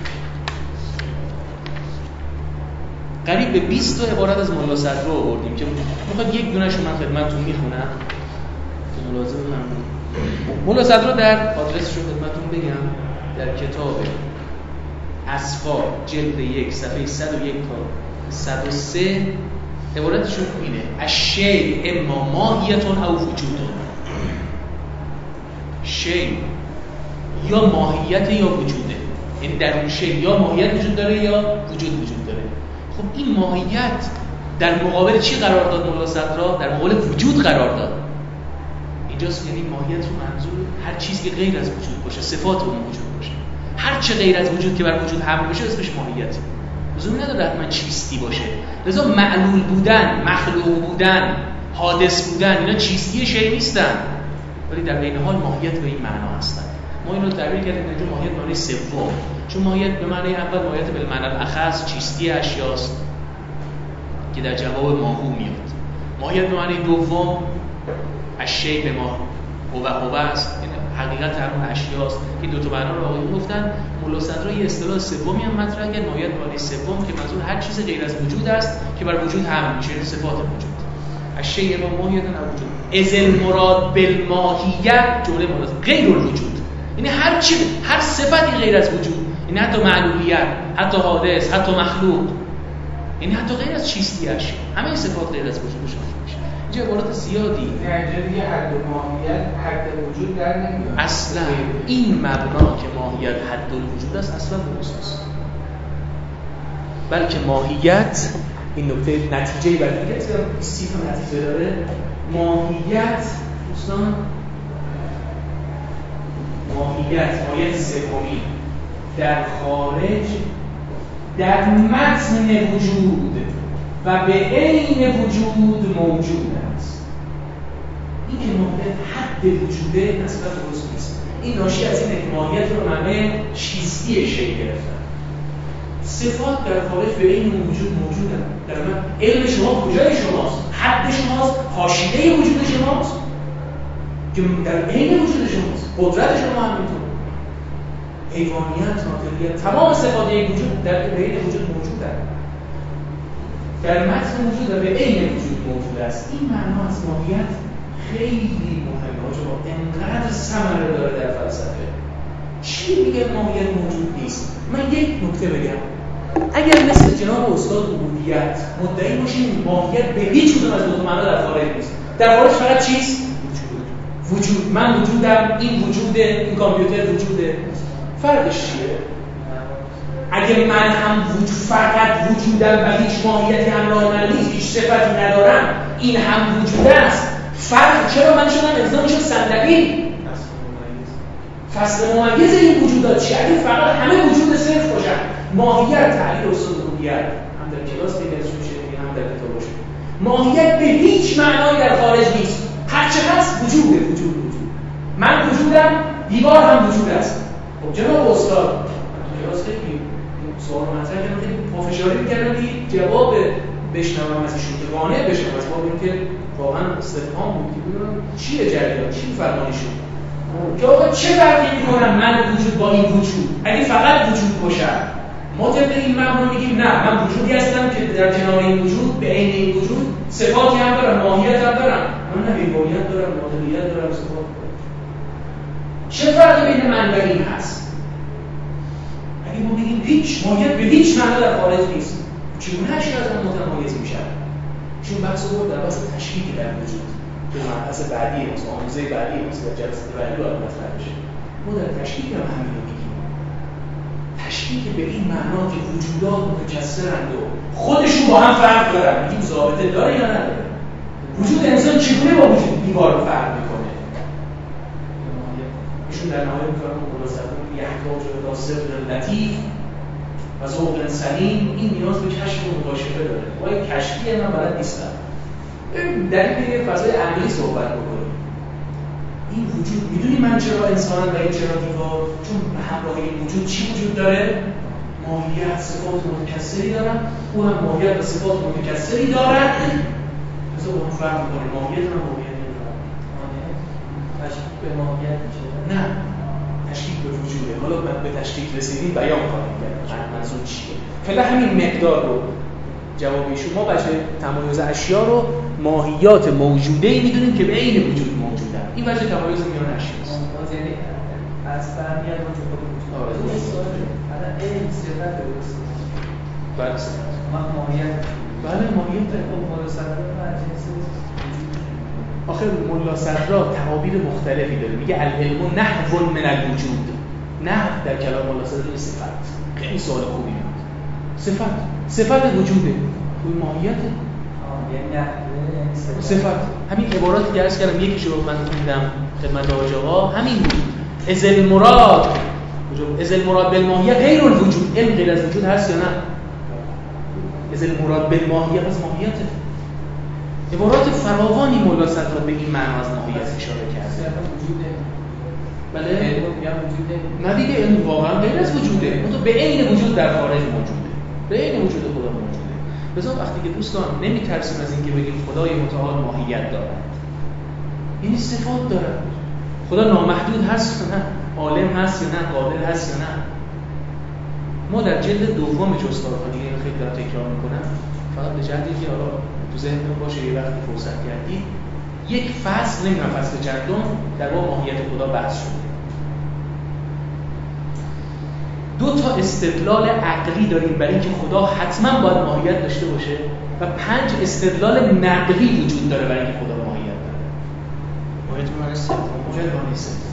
قریب به 20 تا عبارت از ملا صدرا آوردیم که میخواد یک دونه‌شو من خدمتتون میخونم که ملاحظه بفرمایید. ملا صدرا در آدرسش رو خدمتتون بگم، در کتاب اصفا جلد 1 صفحه 101 تا 103 عبارتشون اینه: الشیء اما ماهیتون او وجودون. شیء یا ماهیت یا وجوده، یعنی در اون شیء یا ماهیت وجود داره یا وجود وجود داره. خب این ماهیت در مقابل چی قرار داد ملا صدرا؟ در مقابل وجود قرار داد. اینجاست یعنی ماهیت رو منظور هر چیزی که غیر از وجود باشه، صفات اون وجود باشه. هر چه غیر از وجود که بر وجود حمل بشه اسمش ماهیت. لزومی نداره حتما چیستی باشه. لذا معلول بودن، مخلوق بودن، حادث بودن اینا چیستی شی نیستن، ولی در عین حال ماهیت به این معنا هستن. ما اینو تعبیر کردیم اینجا ماهیت معنی سوم، چون ماهیت به معنی اول ماهیت به معنی الاخص چیستی اشیاست که در جواب ماهو میاد. ماهیت به معنی دوم الشیء به ما هو است، این حقیقت همون اشیاست که دو تا معنا رو آقایون گفتن. ملا صدرا یه اصطلاح سومی هم مطرح کرد، ماهیت به معنی سوم که منظور هر چیز غیر از وجود است که بر وجود حمل میشه، صفات وجود. الشیء ما ماهیت وجود از المراد بالماهیت جمله ماست غیر الوجود، یعنی هر صفتی غیر از وجود، یعنی حتی معلولیت، حتی حادث، حتی مخلوق، یعنی حتی غیر از چیستیش، همه این صفات غیر از وجود میشه. اینجا عبارات زیادی در دیگه حد ماهیت حد وجود در نمیاد. اصلا این مبنا که ماهیت حد الوجود است اصلا درست نیست، بلکه ماهیت این نکته نتیجه بر دیگه استیف نتیجه داره. ماهیت دوستان ماهیت سومی در خارج در متن وجود و به عین وجود موجود است. این که ماهیت حد وجوده اصلا درست نیست. این ناشی از اینه که ماهیت رو معنی چیستی شی گرفتن. صفات در خارج به عین وجود موجودن. در من علم شما کجای شماست؟ حد شماست؟ حاشیه وجود شماست؟ که در عین وجود شماست. قدرت شما همینطور. حیوانیت، ناطقیت، تمام صفات یک وجود در عین وجود موجودن. در متن وجود و به عین وجود موجود است. این معنا از ماهیت خیلی مهمه. شما انقدر ثمره داره در فلسفه. چی میگه ماهیت موجود نیست؟ من یک نکته بگم. اگر مثل جناب استاد عبودیت مدعی باشیم ماهیت به هیچ کدوم از دو معنا در خارج نیست. در خارج فقط چیست؟ وجود. من وجودم، این وجوده، این کامپیوتر وجوده. فرقش چیه؟ اگه من هم فقط وجودم و هیچ ماهیتی همراه من نیست، هیچ صفتی ندارم، این هم وجود است. فرق چرا من شدم انسان شد صندلی؟ فصل ممیز این وجودات چیه؟ اگه فقط همه وجود صرف باشن، ماهیت تعلیل استاد عبودیت هم در کلاس دیگرشون شده هم در کتابش، ماهیت به هیچ معنایی در خارج نیست. هر چه هست وجوده. وجود من وجودم، دیوار هم وجود است. خب جناب استاد کلاس خیلی سوال مطرح کردم، خیلی پافشاری می‌کردم که جواب بشنوم از ایشون که قانع بشم از باب اینکه واقعا استفهام بود که ببینم چیه جریان، چی فرمانی شد که آقا چه فرقی می‌کنم من وجود با این وجود؟ اگه فقط وجود باشم ما طبق این مبنا میگیم نه، من وجودی هستم که در کنار این وجود به عین این وجود صفاتی هم دارم، ماهیت هم دارم. من نه حیوانیت دارم، ناطقیت دارم، صفات دارم. چه فرقی بین من و این هست؟ اگه ما بگیم هیچ ماهیت به هیچ معنی در خارج نیست، چگونه اشیا از اون متمایز میشن؟ چون بحث بود در بحث تشکیک در وجود که مبحث بعدی است، آموزه بعدی است و جلسه بعدی باید مطرح بشه. ما در تشکیک هم همین رو میگیم. تشکیک به این معنا که وجودات متکثرند و خودشون با هم فرق دارن. میگیم ضابطه داره یا نداره؟ وجود انسان چگونه با وجود دیوار فرق میکنه؟ ایشون در نهایت می‌فرمایند خلاصه‌اً یحتاج الی صبر لطیف و ذوق سلیم. این نیاز به کشف و مکاشفه داره. ما این کشفی من بلد نیستم. در این فضای عقلی صحبت بکنیم. این وجود میدونی من چرا انسانم و این چرا دیوار؟ چون به همراه این وجود چی وجود داره؟ ماهیت، صفات متکثری دارن. او هم ماهیت و صفات متکثری دارد. مثلا با هم فرق می‌کنه. ماهیت و ماهیت ندارن. تشکیک به ماهیت میشه؟ نه. تشکیک به وجوده. حالا به تشکیک رسیدیم بیان خواهیم کرد. منظور چیه؟ فعلا همین مقدار رو جواب شما بچه تمایز اشیا رو ماهیات موجوده‌ای می‌دونیم که به عین وجود موجودن. این وجه تمایز میان اشیاست. یعنی از فهمیت وجود به وجود. حالا علم صفت درست. بله صفت. ماهیت. بله ماهیت. خب مالا صدرا مجلس آخه ملا صدرا تعابیر مختلفی داره. میگه العلم نحو من الوجود. نحو در کلام ملا صدرا صفت. خیلی سوال خوبی بود. صفت وجوده. توی ماهیته. یعنی صفت. همین عباراتی که عرض کردم یکیشو رو من خوندم خدمت آقا همین بود. از المراد بالماهیت غیر الوجود. علم غیر از وجود هست یا نه؟ از المراد بالماهیت از ماهیته. عبارات فراوانی مولا صدرا به این معنا از ماهیت اشاره کرد. وجوده. بله. میگم وجوده. نه دیگه علم واقعا غیر از وجوده. اون تو به عین وجود در خارج موجوده. به عین وجود خدا موجوده. لذا وقتی که دوستان نمیترسیم از اینکه بگیم خدای متعال ماهیت دارد. این صفات دارد. خدا نامحدود هست یا نه؟ عالم هست یا نه؟ قادر هست یا نه؟ ما در جلد دوم جستارها دیگه خیلی دارم تکرار میکنم فقط به جهت اینکه حالا تو ذهنتون باشه یه وقتی فرصت کردید یک فصل، نمیدونم فصل چندم، در باب ماهیت خدا بحث شده. 2 تا استدلال عقلی داریم برای اینکه خدا حتما باید ماهیت داشته باشه و 5 استدلال نقلی وجود داره برای اینکه خدا ماهیت داره. ماهیت به معنی صفت. ماهیت به معنی صفت.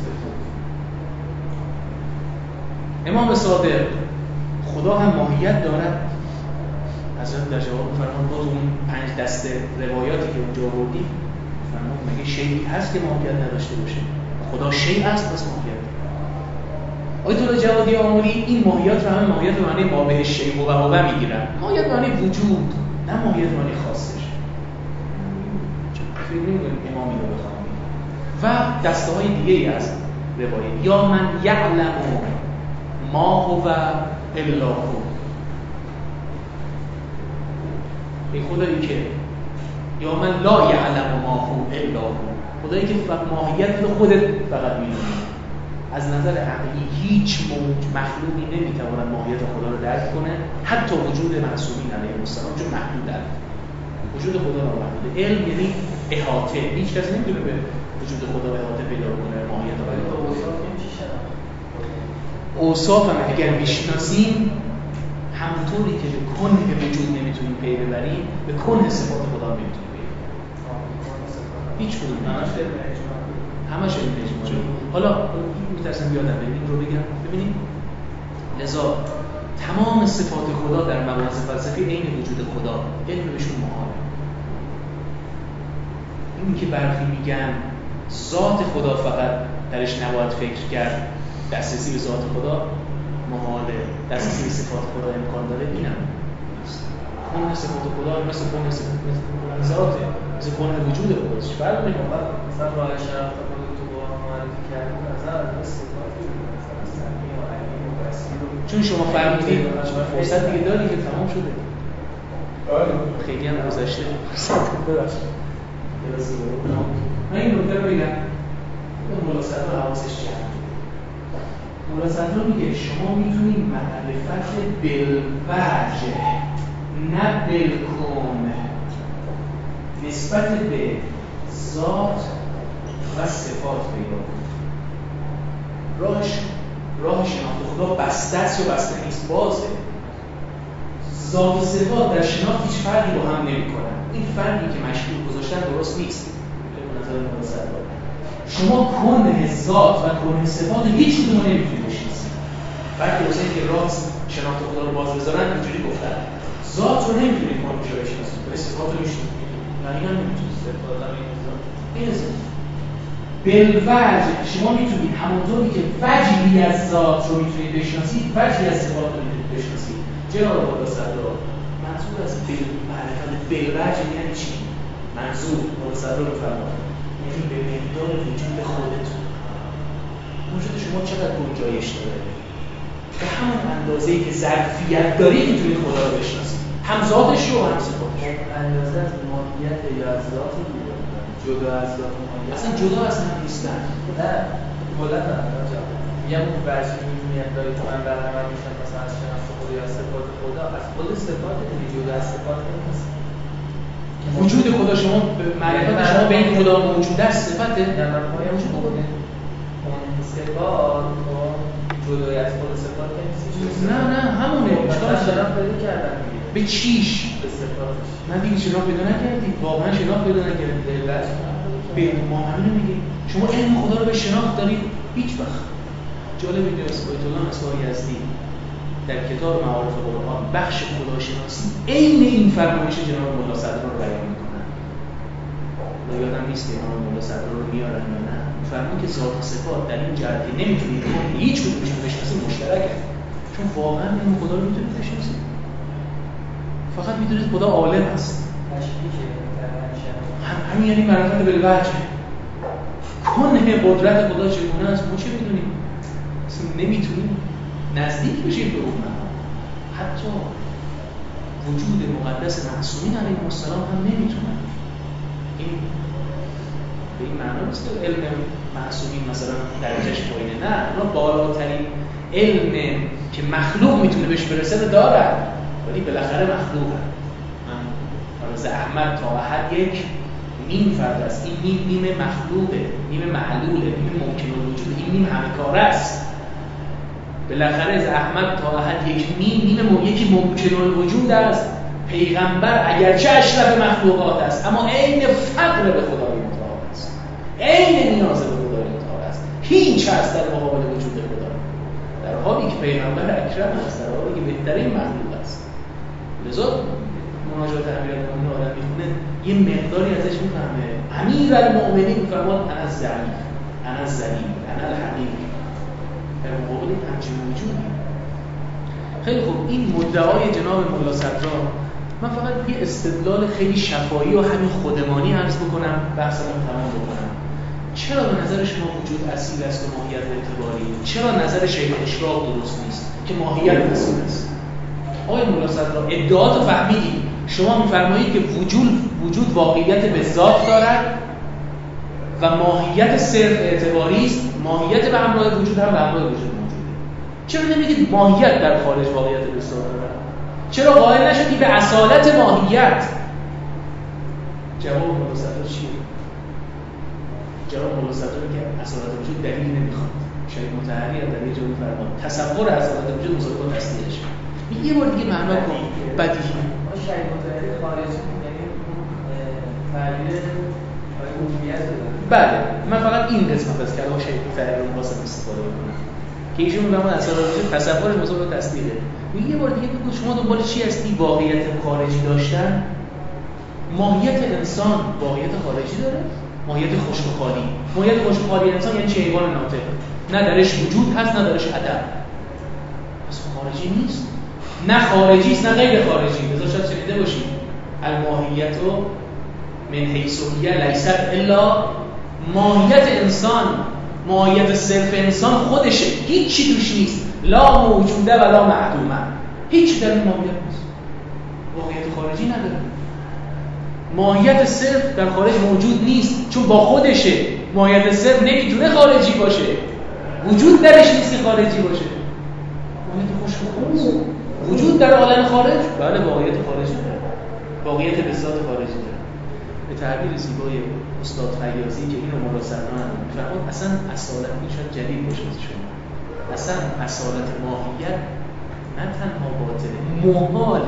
امام صادق خدا هم ماهیت دارد. حضرت در جواب فرمان باز اون 5 دسته روایاتی که اونجا آوردیم فرمان مگه شیئی هست که ماهیت نداشته باشه؟ خدا شیء است پس ماهیت داره. آیت الله جوادی آموری این ماهیت رو همه ماهیت به معنی ما به شیء و هو میگیرن. ماهیت به معنی وجود، نه ماهیت به معنی خاصش. فکر نمی‌کنم امامی رو بخوام. و دسته‌های دیگه‌ای از روایت یا من یعلم ما هو الا هو. ای خدایی که یا من لا یعلم ما هو الا هو، خدایی که ماهیت رو خودت فقط می‌دونی. از نظر عقلی هیچ مخلوقی نمیتواند ماهیت خدا رو درک کنه، حتی وجود معصومین علیهم السلام، چون محدودن. وجود خدا نامحدوده. علم یعنی احاطه، هیچ کس نمیتونه به وجود خدا احاطه پیدا کنه، ماهیت رو پیدا کنه. اوصاف هم اگر میشناسیم، همونطوری که به کنه وجود نمیتونیم پی ببریم، به کنه صفات خدا نمیتونیم پی ببریم. هیچ کدوم همش علم اجمالی. حالا میترسم بیادم این رو بگم. ببینید لذا تمام صفات خدا در مباحث فلسفی عین وجود خدا، علم بهشون محاله. اینی که برخی میگن ذات خدا فقط درش نباید فکر کرد، دسترسی به ذات خدا محاله، دسترسی به صفات خدا امکان داره، اینم کن صفات خدا مثل کن صفات ذاته، مثل کن وجود خداست. فرق نمیکنه. مثلا راه شناخت خدا تو با معرفی کردن نظر از صفاتی مثلا سمی و علی و بصیر، چون شما فرمودید فرصت دیگه داری که تمام شده. خیلی هم گذشته. ببخشید. من این نکته رو بگم. مولا صدرا حواسش جمع. مولا صدرا میگه شما میتونید معرفت بالوجه نه بالکون نسبت به ذات و صفات پیدا کنید. راه شناخت خدا بسته است یا بسته نیست؟ بازه. ذات و صفات در شناخت هیچ فرقی با هم نمی‌کنن. این فرقی که مشهور گذاشتن درست نیست. به نظر مولا صدرا شما کنه ذات و کنه صفات هیچ کدوم رو نمیتونید بشناسید. بلکه واسه اینکه راه شناخت خدا رو باز بذارن اینجوری گفتن ذات رو نمیتونید کنش رو بشناسید، ولی صفات رو میشناسید. یعنی اینا نمیتونید صفات هم این ذات. بالوجه شما میتونید همونطوری که وجهی از ذات رو میتونید بشناسید، وجهی از صفات رو میتونید بشناسید. جناب مولا صدرا منظور از معرفت بالوجه یعنی چی؟ منظور مولا صدرا بفرمایید یعنی به مقدار وجود خودتون. وجود شما چقدر گنجایش داره؟ به همون اندازه‌ای که ظرفیت دارید میتونید خدا رو بشناسید. هم ذاتش رو هم صفاتش. اندازه از ماهیت یا از ذات دیگه. جدا از ذات ماهیت. اصلا جدا از هم نیستن. نه. کلا نه. میگم اون وجهی می‌بینی اندازه که من برنامه میشم مثلا از شناخت خدا یا صفات خدا، از خود صفات دیگه جدا از صفات نیست. وجود خدا شما معرفت شما به این خدا موجود است صفته؟ نه من پایم وجود خدا. اون صفات جدای از خود صفات نیست. نه همونه. مثلا شناخت پیدا کردن دیگه. به چیش؟ به صفاتش. نه دیگه شناخت پیدا نکردید. واقعا شناخت پیدا نکردید. به ما همینو میگیم. شما علم خدا رو به شناخت دارید هیچ وقت. جالب اینجاست آیت الله نصار یزدی در کتاب معارف قرآن بخش خداشناسی عین این فرمایش جناب مولا صدرا رو بیان میکنن. یادم نیست که امام مولا صدرا رو میارن یا نه. فرمون که ذات و صفات در این جهت که نمیتونید هیچ کدومشون بشناسید مشترکه. چون واقعا این خدا رو میتونید بشناسید. فقط میدونید خدا عالم است. همین یعنی معرفت بالوجه. کنه قدرت خدا چگونه است ما چه میدونیم؟ اصلا نمیتونیم نزدیک بشیم به اون معنا. حتی وجود مقدس معصومین علیهم السلام هم نمیتونن. این به این معنا نیست که علم معصومین مثلا درجهش پایینه. نه، اونا بالاترین علم که مخلوق میتونه بهش برسه دارن، ولی بالاخره مخلوقن. ز احمد تا احد یک نیم فرد است. این نیم مخلوقه، نیم معلوله، نیم ممکن الوجود، این نیم همه کاره است. بالاخره از احمد تا احد یک نیم یکی ممکن الوجود است. پیغمبر اگرچه اشرف مخلوقات است اما عین فقر به خدای متعال است، عین نیاز به خدای متعال است، هیچ هست در مقابل وجود خدا، در حالی که پیغمبر اکرم است، در حالی که بهترین مخلوق است. لذا مناجات امیرالمومنین آدم میخونه یه مقداری ازش میفهمه. امیرالمومنین میفرماد انا ضعیف، انا ذلیل، انا الحقیر، در مقابل همچین وجودی. خیلی خوب، این مدعای جناب مولا صدرا، من فقط یه استدلال خیلی شفاهی و همین خودمانی عرض بکنم، بحثمون تمام بکنم. چرا به نظر شما وجود اصیل است و ماهیت اعتباری؟ چرا نظر شیخ اشراق درست نیست که ماهیت اصیل است؟ آقای مولا صدرا، ادعاتو فهمیدید. شما میفرمایید که وجود واقعیت به ذات دارد و ماهیت صرف اعتباری است. ماهیت به همراه وجود هم به همراه وجود موجوده. چرا نمیگید ماهیت در خارج واقعیت به ذات دارد؟ چرا قائل نشدی به اصالت ماهیت؟ جواب مولا صدرا چیه؟ جواب مولا صدرا میگه اصالت وجود دلیل نمیخواد. شاید متحری در یه جایی فرمان تصور اصالت وجود مسابقه تصدیقش. یه بار دیگه معنا کن. بدیهی. ما شاید متحری خارجی یعنی تعبیر عمومیت داره. بله، من فقط این قسمت از کلام شیخ متحری رو واسه استفاده می‌کنم. که ایشون میگه اصالت وجود تصورش مسابقه تصدیقه. یه بار دیگه بگو شما دنبال چی هستی؟ واقعیت خارجی داشتن؟ ماهیت انسان واقعیت خارجی داره؟ ماهیت خشک و خالی. ماهیت خشک و خالی انسان یعنی چه؟ حیوان ناطق. نه درش وجود هست نه درش عدم. پس خارجی نیست. نه خارجی است نه غیر خارجی. لذا شاید شنیده باشید الماهیت من حیث هی لیست الا ماهیت انسان، ماهیت صرف انسان خودشه، هیچی توش نیست. لا موجوده ولا معدومه، هیچ در این ماهیت نیست. واقعیت خارجی نداره. ماهیت صرف در خارج موجود نیست چون با خودشه. ماهیت صرف نمیتونه خارجی باشه، وجود درش نیست که خارجی باشه. ماهیت خشک و خالی وجود در عالم خارج، بله واقعیت خارجی داره، واقعیت به ذات خارجی داره. به تعبیر زیبای استاد فیاضی که اینو مراسلان میفرماد، اصلا اصالت میشد جدید باشه شما، اصلا اصالت ماهیت نه تنها باطله،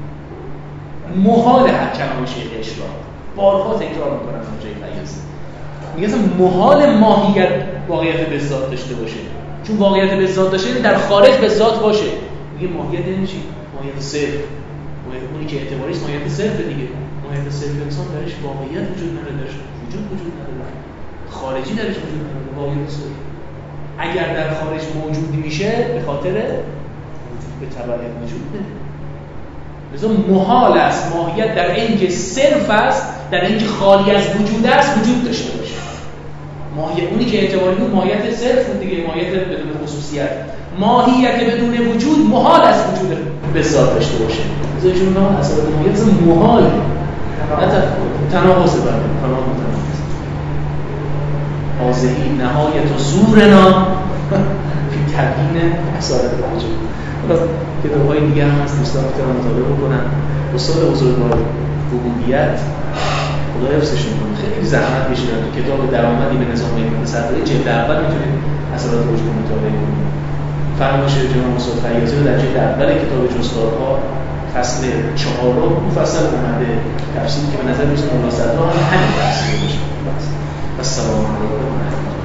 محاله هر کلام شیخ اشراق. بارها تکرار میکنم جای فیاضی میگه اصلا محال ماهیت واقعیت به ذات داشته باشه، چون واقعیت به ذات داشته در خارج به ذات باشه. میگه ماهیت یعنی چی؟ ماهیت صرف، ماهیت اونی که اعتباری است ماهیت صرف دیگه. ماهیت صرف انسان درش واقعیت وجود نداره، درش وجود نداره، خارجی درش وجود نداره، واقعیت صرف. اگر در خارج موجود میشه به خاطر وجود به تبع وجود بده. لذا محال است ماهیت در اینکه صرف است، در اینکه خالی از وجود است وجود داشته باشه. ماهیت اونی که اعتباری بود ماهیت صرف بود دیگه، ماهیت بدون خصوصیت. ماهیت بدون وجود محال است وجود به ذات داشته باشه. لذا ایشون میگن اصلا ماهیت محال، نه تناقض بله، تناقض. حاضهی نهایت زورنا فی تبیین اصالت وجود. کتاب‌های دیگه هم هست دوستان میتونن مطالعه بکنن. استاد بزرگوار ربوبیت خدا حفظشون کنه خیلی زحمت کشیدن تو کتاب درآمدی به نظام صدره جلد اول میتونید اصالت وجود مطالعه کنید. فرمایش جناب استاد فیاضی رو در جلد اول کتاب جستارها فصل 4 مفصل اومده تفسیری که به نظر میاد مولا صدرا همین تفسیر باشه. السلام علیکم.